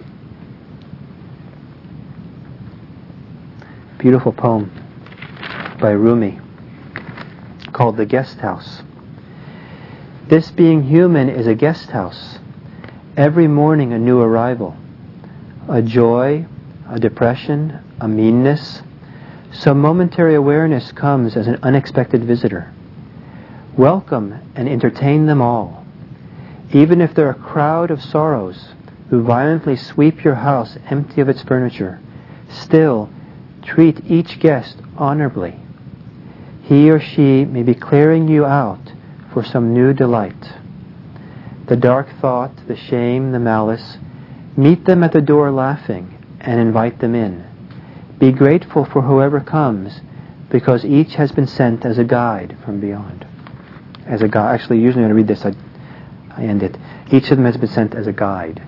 Speaker 1: Beautiful poem by Rumi called The Guest House. This being human is a guest house. Every morning a new arrival. A joy, a depression, a meanness. Some momentary awareness comes as an unexpected visitor. Welcome and entertain them all. Even if they're a crowd of sorrows who violently sweep your house empty of its furniture, still treat each guest honorably. He or she may be clearing you out for some new delight. The dark thought, the shame, the malice, meet them at the door laughing and invite them in. Be grateful for whoever comes, because each has been sent as a guide from beyond. As a guide, actually, usually when I read this, I, I end it. Each of them has been sent as a guide.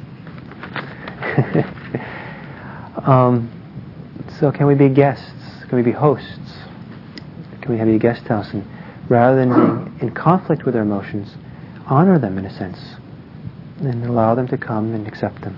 Speaker 1: um, so, can we be guests? Can we be hosts? Can we have a guest house? And rather than being in conflict with our emotions, honor them in a sense, and allow them to come and accept them.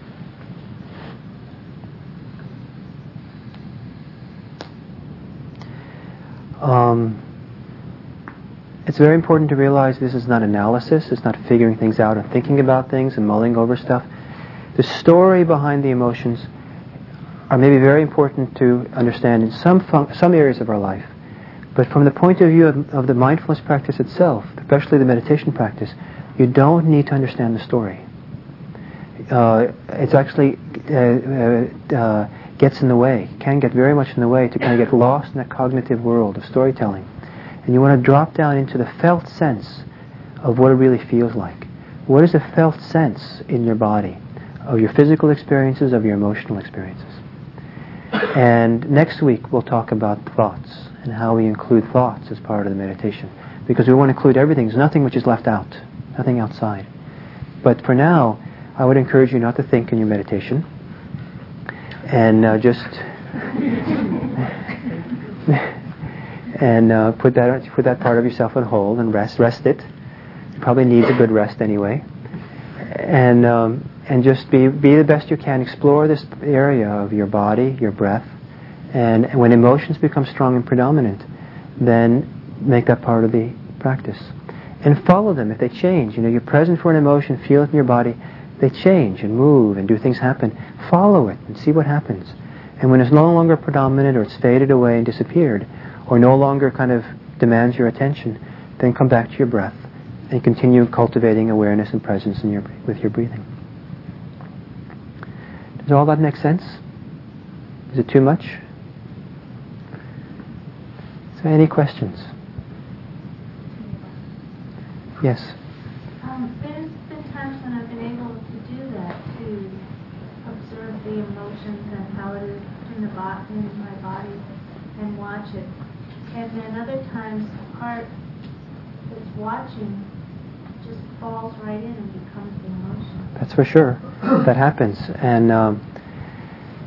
Speaker 1: Um, it's very important to realize this is not analysis, it's not figuring things out and thinking about things and mulling over stuff. The story behind the emotions are maybe very important to understand in some fun- some areas of our life. But from the point of view of, of the mindfulness practice itself, especially the meditation practice, you don't need to understand the story. Uh, it's actually uh, uh, uh, gets in the way, can get very much in the way to kind of get lost in that cognitive world of storytelling. And you want to drop down into the felt sense of what it really feels like. What is a felt sense in your body of your physical experiences, of your emotional experiences? And next week we'll talk about thoughts and how we include thoughts as part of the meditation. Because we want to include everything. There's nothing which is left out. Nothing outside. But for now, I would encourage you not to think in your meditation. And uh, just... and uh, put that put that part of yourself on hold and rest. Rest it. It probably needs a good rest anyway. And um, and just be, be the best you can. Explore this area of your body, your breath. And when emotions become strong and predominant, then make that part of the practice. And follow them if they change. You know, you're present for an emotion, feel it in your body, they change and move and do things happen. Follow it and see what happens. And when it's no longer predominant or it's faded away and disappeared, or no longer kind of demands your attention, then come back to your breath and continue cultivating awareness and presence in your, with your breathing. Does all that make sense? Is it too much? So any questions? Yes?
Speaker 4: Um, there's been times when I've been able to do that, to observe the emotions and how it is in, the bo- in my body and watch it. And then other times the part that's watching just falls right in and becomes the emotion.
Speaker 1: That's for sure. That happens. And um,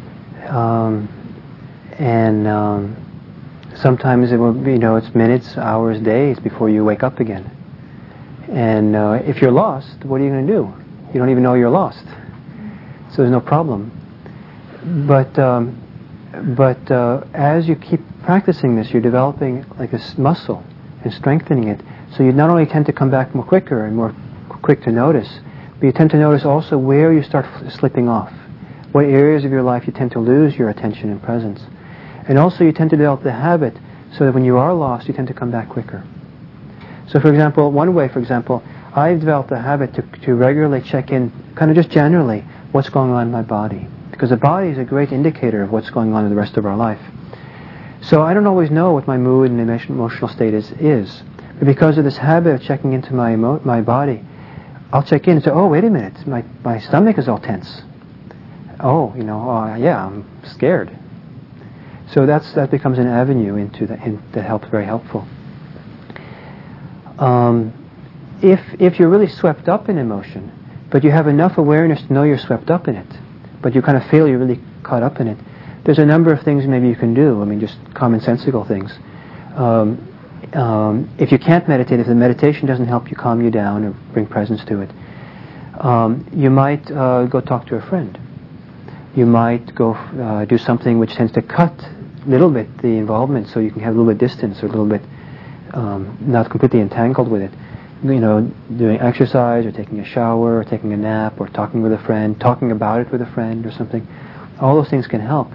Speaker 1: Um, and um, sometimes it will be, you know, it's minutes, hours, days before you wake up again. And uh, if you're lost, what are you going to do? You don't even know you're lost. So there's no problem. But um, but uh, as you keep practicing this, you're developing like a s- muscle and strengthening it. So you not only tend to come back more quicker and more qu- quick to notice, but you tend to notice also where you start f- slipping off, what areas of your life you tend to lose your attention and presence. And also you tend to develop the habit so that when you are lost, you tend to come back quicker. So for example, one way, for example, I've developed a habit to, to regularly check in, kind of just generally, what's going on in my body. Because the body is a great indicator of what's going on in the rest of our life. So I don't always know what my mood and emotional state is, is. But because of this habit of checking into my emo- my body, I'll check in and say, oh, wait a minute, my, my stomach is all tense. Oh, you know, uh, yeah, I'm scared. So that's that becomes an avenue into the, in, that helps, very helpful. Um, if if you're really swept up in emotion, but you have enough awareness to know you're swept up in it, but you kind of feel you're really caught up in it, there's a number of things maybe you can do. I mean, just commonsensical things. Um, um, if you can't meditate, if the meditation doesn't help you calm you down or bring presence to it, um, you might uh, go talk to a friend. You might go uh, do something which tends to cut a little bit the involvement, so you can have a little bit distance or a little bit um, not completely entangled with it. You know, doing exercise or taking a shower or taking a nap or talking with a friend, talking about it with a friend or something. All those things can help.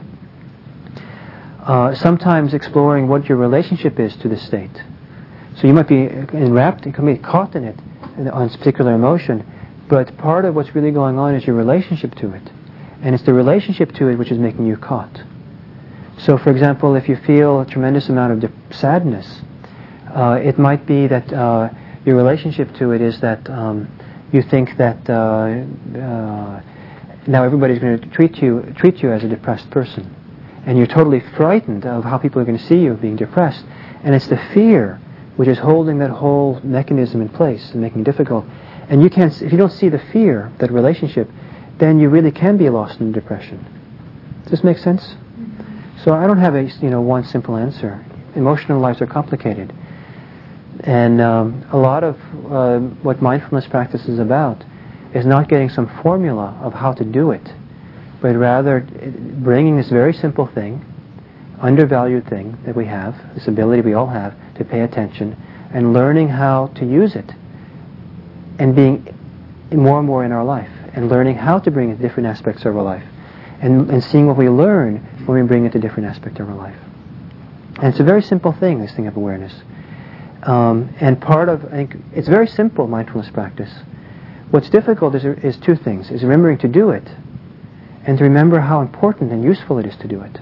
Speaker 1: Uh, sometimes exploring what your relationship is to the state. So you might be enwrapped, you can be caught in it, on this particular emotion, but part of what's really going on is your relationship to it. And it's the relationship to it which is making you caught. So for example, if you feel a tremendous amount of de- sadness, uh, it might be that uh, your relationship to it is that um, you think that uh, uh, now everybody's going to treat you treat you as a depressed person. And you're totally frightened of how people are going to see you being depressed. And it's the fear which is holding that whole mechanism in place and making it difficult. And you can't, if you don't see the fear, that relationship, then you really can be lost in depression. Does this make sense? Mm-hmm. So I don't have a you know one simple answer. Emotional lives are complicated. And um, a lot of uh, what mindfulness practice is about is not getting some formula of how to do it, but rather bringing this very simple thing, undervalued thing that we have, this ability we all have to pay attention, and learning how to use it, and being more and more in our life, and learning how to bring it to different aspects of our life, and, and seeing what we learn when we bring it to different aspects of our life. And it's a very simple thing, this thing of awareness. Um, and part of, I think, it's very simple, mindfulness practice. What's difficult is, is two things, is remembering to do it, and to remember how important and useful it is to do it.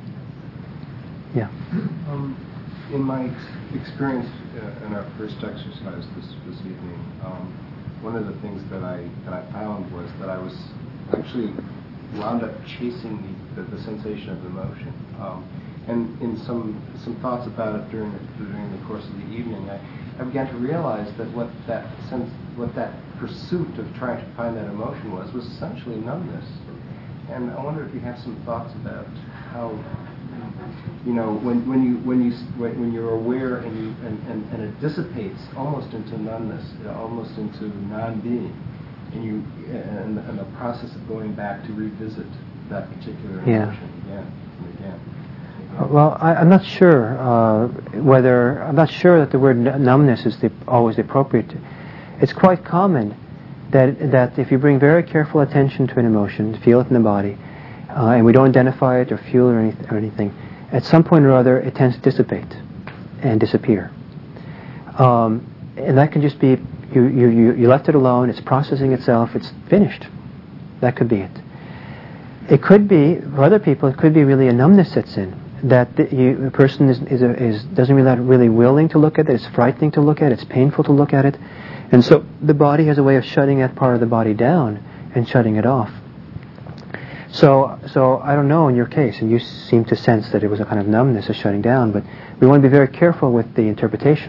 Speaker 1: Yeah.
Speaker 3: Um, in my ex- experience uh, in our first exercise this this evening, um, one of the things that I that I found was that I was actually wound up chasing the, the, the sensation of emotion. Um, and in some some thoughts about it during the, during the course of the evening, I, I began to realize that what that sense, what that pursuit of trying to find that emotion was, was essentially numbness. And I wonder if you have some thoughts about how, you know, when when you when you when you're aware and you and, and, and it dissipates almost into numbness, almost into non-being, and you and, and the process of going back to revisit that particular emotion
Speaker 1: yeah.
Speaker 3: again and again.
Speaker 1: Well, I, I'm not sure uh, whether I'm not sure that the word n- numbness is the, always appropriate. It's quite common that that if you bring very careful attention to an emotion, feel it in the body, uh, and we don't identify it or feel it or, any, or anything, at some point or other it tends to dissipate and disappear. Um, and that can just be you, you, you, you left it alone, it's processing itself, it's finished. That could be it. It could be, for other people, it could be really a numbness sets in. That the, you, a person is, is, a, is doesn't really really willing to look at it, it's frightening to look at it, it's painful to look at it. And so the body has a way of shutting that part of the body down and shutting it off. So so I don't know in your case, and you seem to sense that it was a kind of numbness, a shutting down, but we want to be very careful with the interpretation.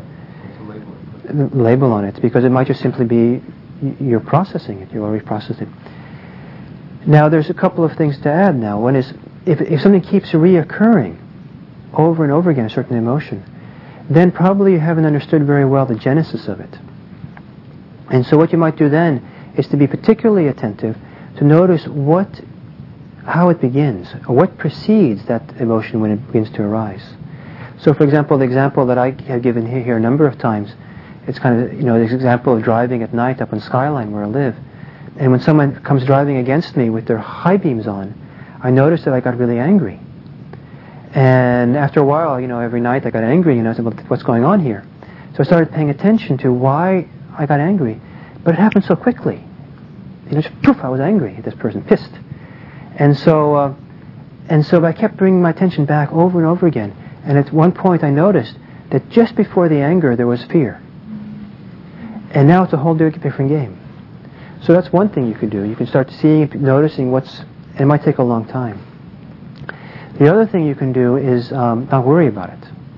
Speaker 3: Right. Label,
Speaker 1: label on it, because it might just simply be you're processing it, you already processed it. Now there's a couple of things to add now. One is, if, if something keeps reoccurring over and over again, a certain emotion, then probably you haven't understood very well the genesis of it. And so what you might do then is to be particularly attentive to notice what, how it begins, or what precedes that emotion when it begins to arise. So for example, the example that I have given here a number of times, it's kind of, you know, this example of driving at night up on Skyline where I live. And when someone comes driving against me with their high beams on, I noticed that I got really angry. And after a while, you know, every night I got angry, and I said, well, what's going on here? So I started paying attention to why I got angry. But it happened so quickly. You know, just poof, I was angry at this person, pissed. And so, uh, and so I kept bringing my attention back over and over again. And at one point I noticed that just before the anger there was fear. And now it's a whole different game. So that's one thing you could do. You can start seeing, noticing what's, and it might take a long time. The other thing you can do is um, not worry about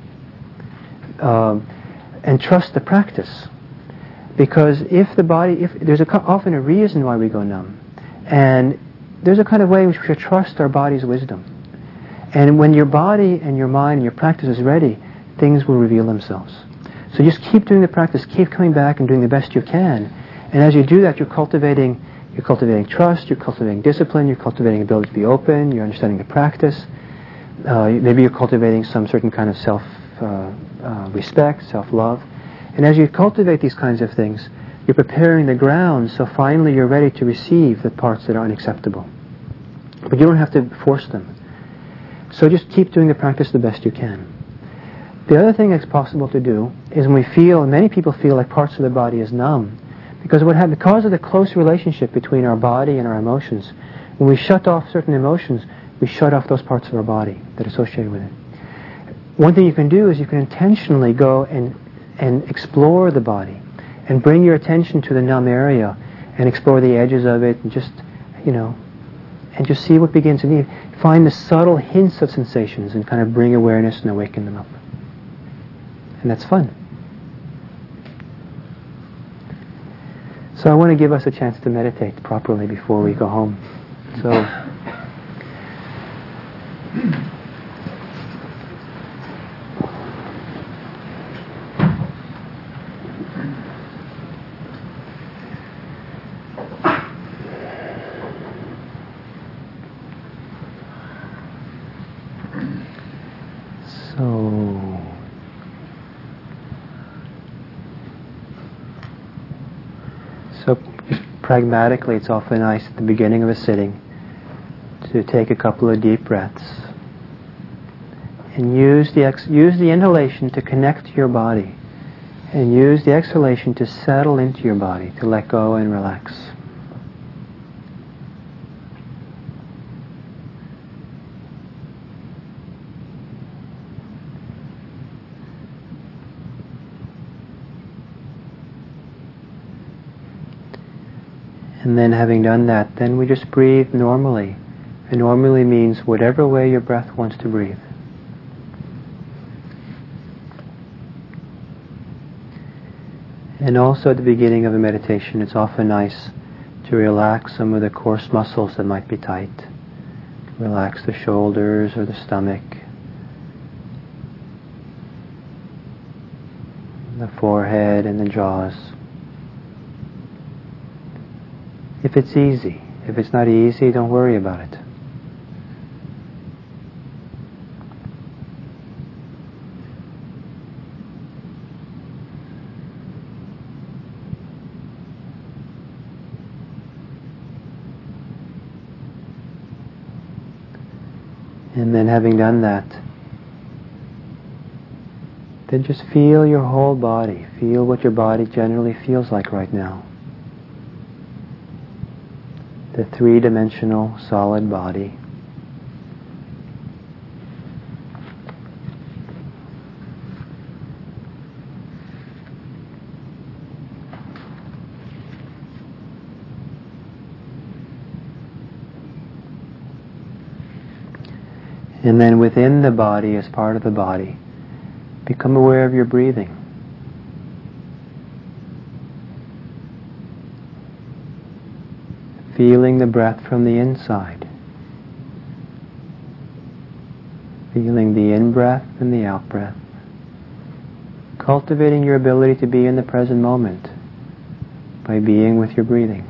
Speaker 1: it. Um, and trust the practice. Because if the body, if there's a, often a reason why we go numb. And there's a kind of way in which we should trust our body's wisdom. And when your body and your mind and your practice is ready, things will reveal themselves. So just keep doing the practice, keep coming back and doing the best you can. And as you do that, you're cultivating, you're cultivating trust, you're cultivating discipline, you're cultivating ability to be open, you're understanding the practice. Uh, maybe you're cultivating some certain kind of self uh, uh, respect, self-love. And as you cultivate these kinds of things, you're preparing the ground so finally you're ready to receive the parts that are unacceptable. But you don't have to force them. So just keep doing the practice the best you can. The other thing that's possible to do is when we feel, and many people feel like parts of the body is numb, because what happens, because of the close relationship between our body and our emotions, when we shut off certain emotions, we shut off those parts of our body that are associated with it. One thing you can do is you can intentionally go and, and explore the body and bring your attention to the numb area and explore the edges of it and just, you know, and just see what begins. And find the subtle hints of sensations and kind of bring awareness and awaken them up. And that's fun. So I want to give us a chance to meditate properly before we go home. So. So pragmatically, it's often nice at the beginning of a sitting to take a couple of deep breaths and use the ex- use the inhalation to connect to your body and use the exhalation to settle into your body, to let go and relax. And then having done that, then we just breathe normally. And normally means whatever way your breath wants to breathe. And also at the beginning of a meditation, it's often nice to relax some of the coarse muscles that might be tight. Relax the shoulders or the stomach, the forehead and the jaws. If it's easy. If it's not easy, don't worry about it. And then having done that, then just feel your whole body. Feel what your body generally feels like right now. The three-dimensional solid body. And then within the body, as part of the body, become aware of your breathing. Feeling the breath from the inside. Feeling the in-breath and the out-breath. Cultivating your ability to be in the present moment by being with your breathing.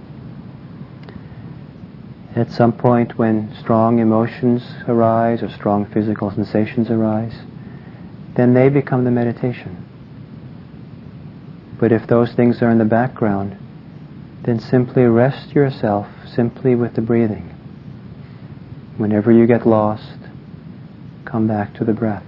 Speaker 1: At some point when strong emotions arise or strong physical sensations arise, then they become the meditation. But if those things are in the background, then simply rest yourself simply with the breathing. Whenever you get lost, come back to the breath.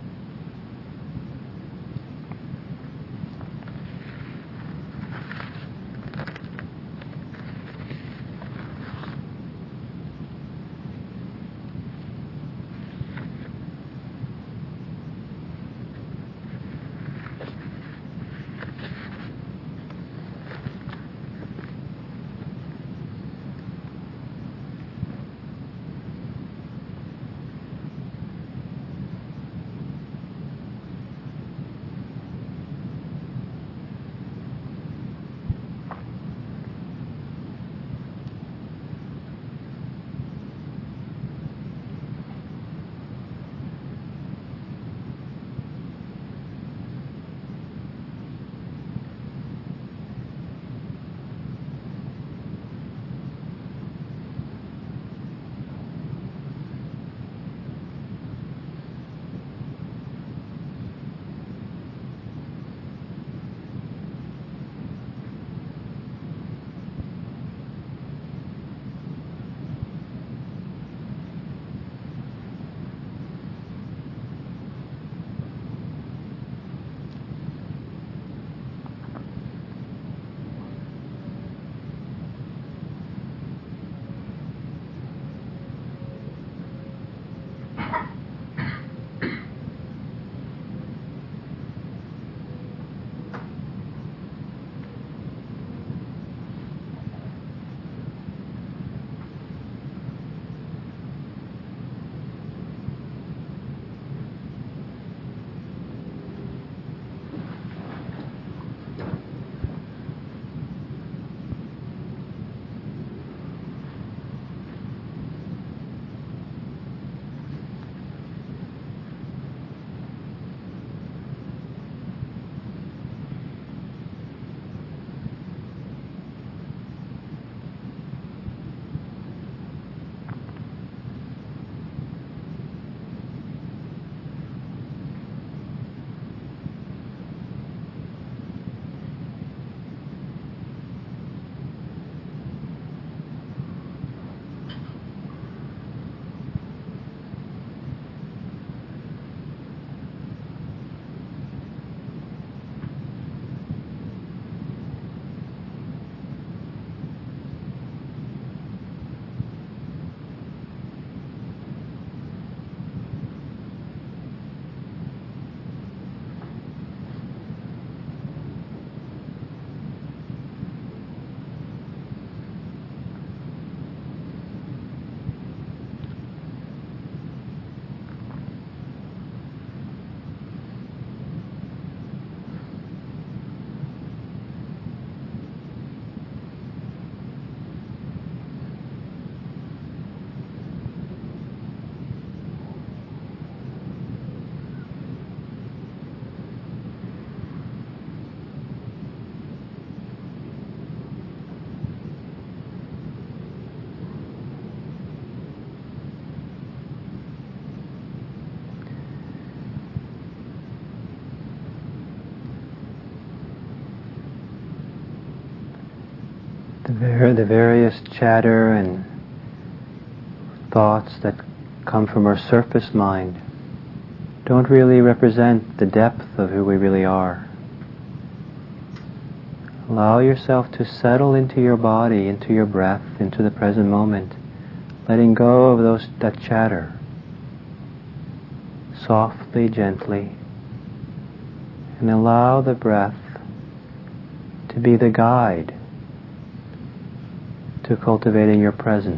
Speaker 1: The, ver- the various chatter and thoughts that come from our surface mind don't really represent the depth of who we really are. Allow yourself to settle into your body, into your breath, into the present moment, letting go of those that chatter, softly, gently, and allow the breath to be the guide to cultivating your presence.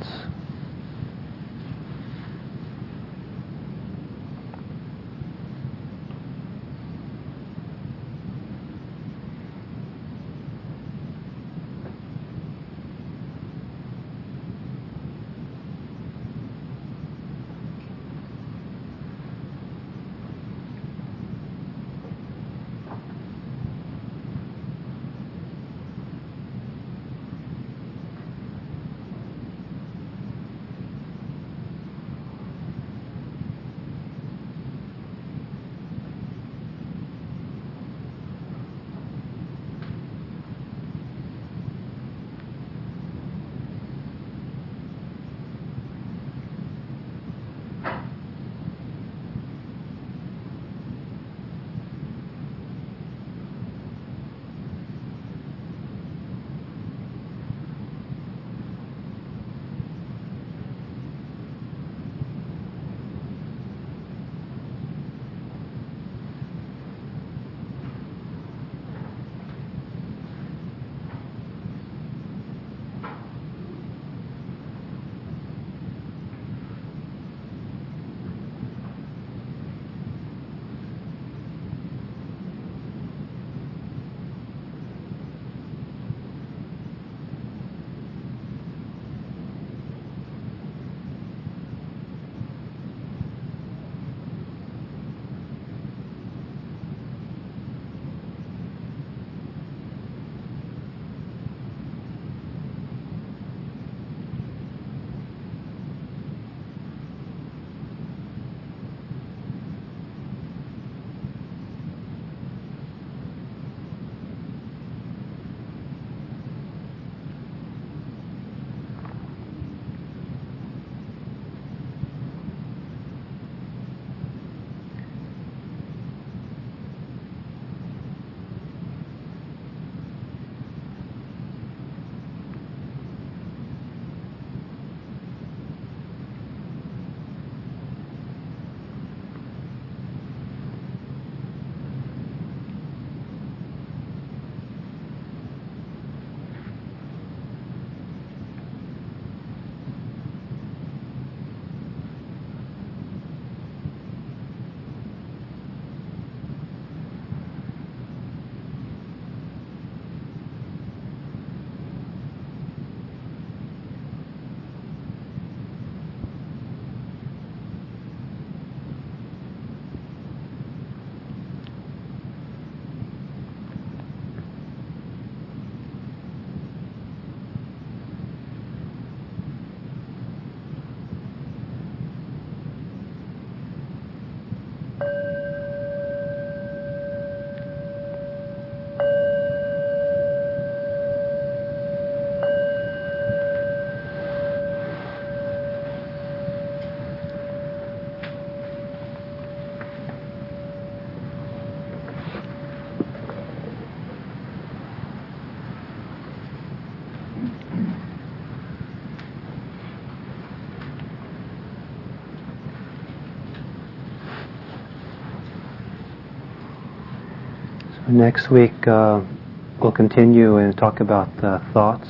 Speaker 1: Next week uh, we'll continue and talk about uh, thoughts.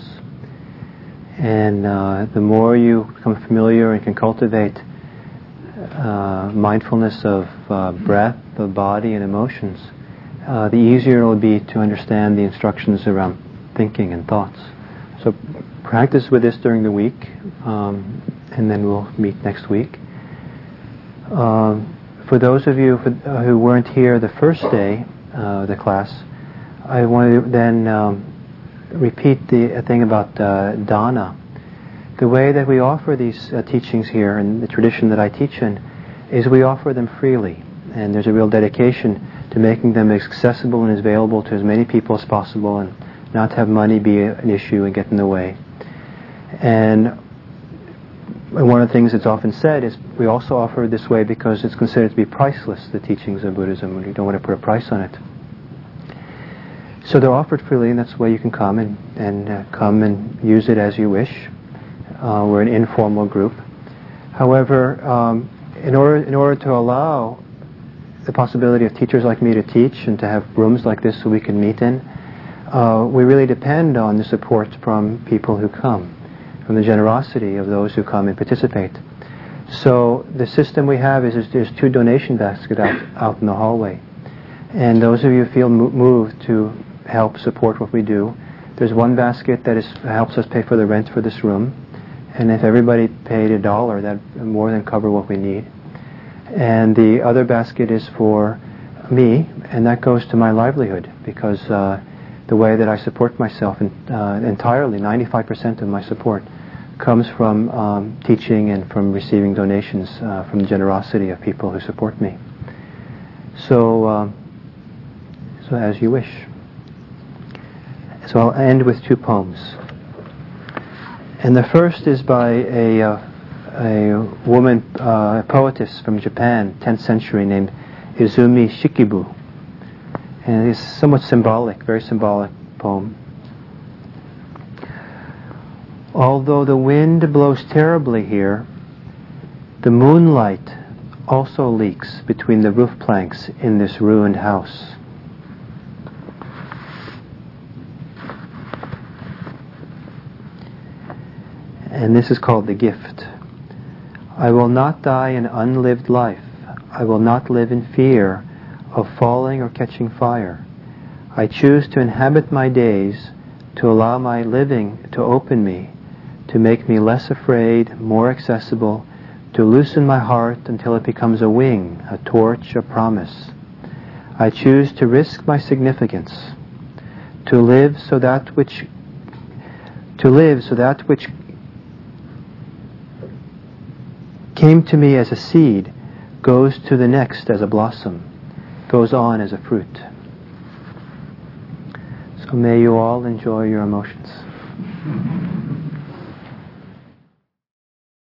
Speaker 1: And uh, the more you become familiar and can cultivate uh, mindfulness of uh, breath, of body, and emotions, uh, the easier it will be to understand the instructions around thinking and thoughts. So practice with this during the week, um, and then we'll meet next week. Um, for those of you who, uh, who weren't here the first day of the class, I want to then um, repeat the thing about uh, dana. The way that we offer these uh, teachings here, and the tradition that I teach in, is we offer them freely. And there's a real dedication to making them as accessible and as available to as many people as possible, and not have money be a, an issue and get in the way. And one of the things that's often said is we also offer it this way because it's considered to be priceless, the teachings of Buddhism. We don't want to put a price on it. So they're offered freely, and that's the way you can come and, and uh, come and use it as you wish. Uh, we're an informal group. However, um, in order in order to allow the possibility of teachers like me to teach and to have rooms like this so we can meet in, uh, we really depend on the support from people who come, from the generosity of those who come and participate. So the system we have is, is there's two donation baskets out, out in the hallway. And those of you who feel mo- moved to help support what we do, there's one basket that is, helps us pay for the rent for this room. And if everybody paid a dollar, that would more than cover what we need. And the other basket is for me, and that goes to my livelihood, because uh, the way that I support myself in, uh, entirely, ninety-five percent of my support, comes from um, teaching and from receiving donations uh, from the generosity of people who support me. So, uh, so as you wish. So I'll end with two poems. And the first is by a uh, a woman, uh, a poetess from Japan, tenth century, named Izumi Shikibu. And it's somewhat symbolic, very symbolic poem. Although the wind blows terribly here, the moonlight also leaks between the roof planks in this ruined house. And this is called The Gift. I will not die an unlived life. I will not live in fear of falling or catching fire. I choose to inhabit my days, to allow my living to open me, to make me less afraid, more accessible, to loosen my heart until it becomes a wing, a torch, a promise. I choose to risk my significance, to live so that which, to live so that which came to me as a seed goes to the next as a blossom, goes on as a fruit. So may you all enjoy your emotions.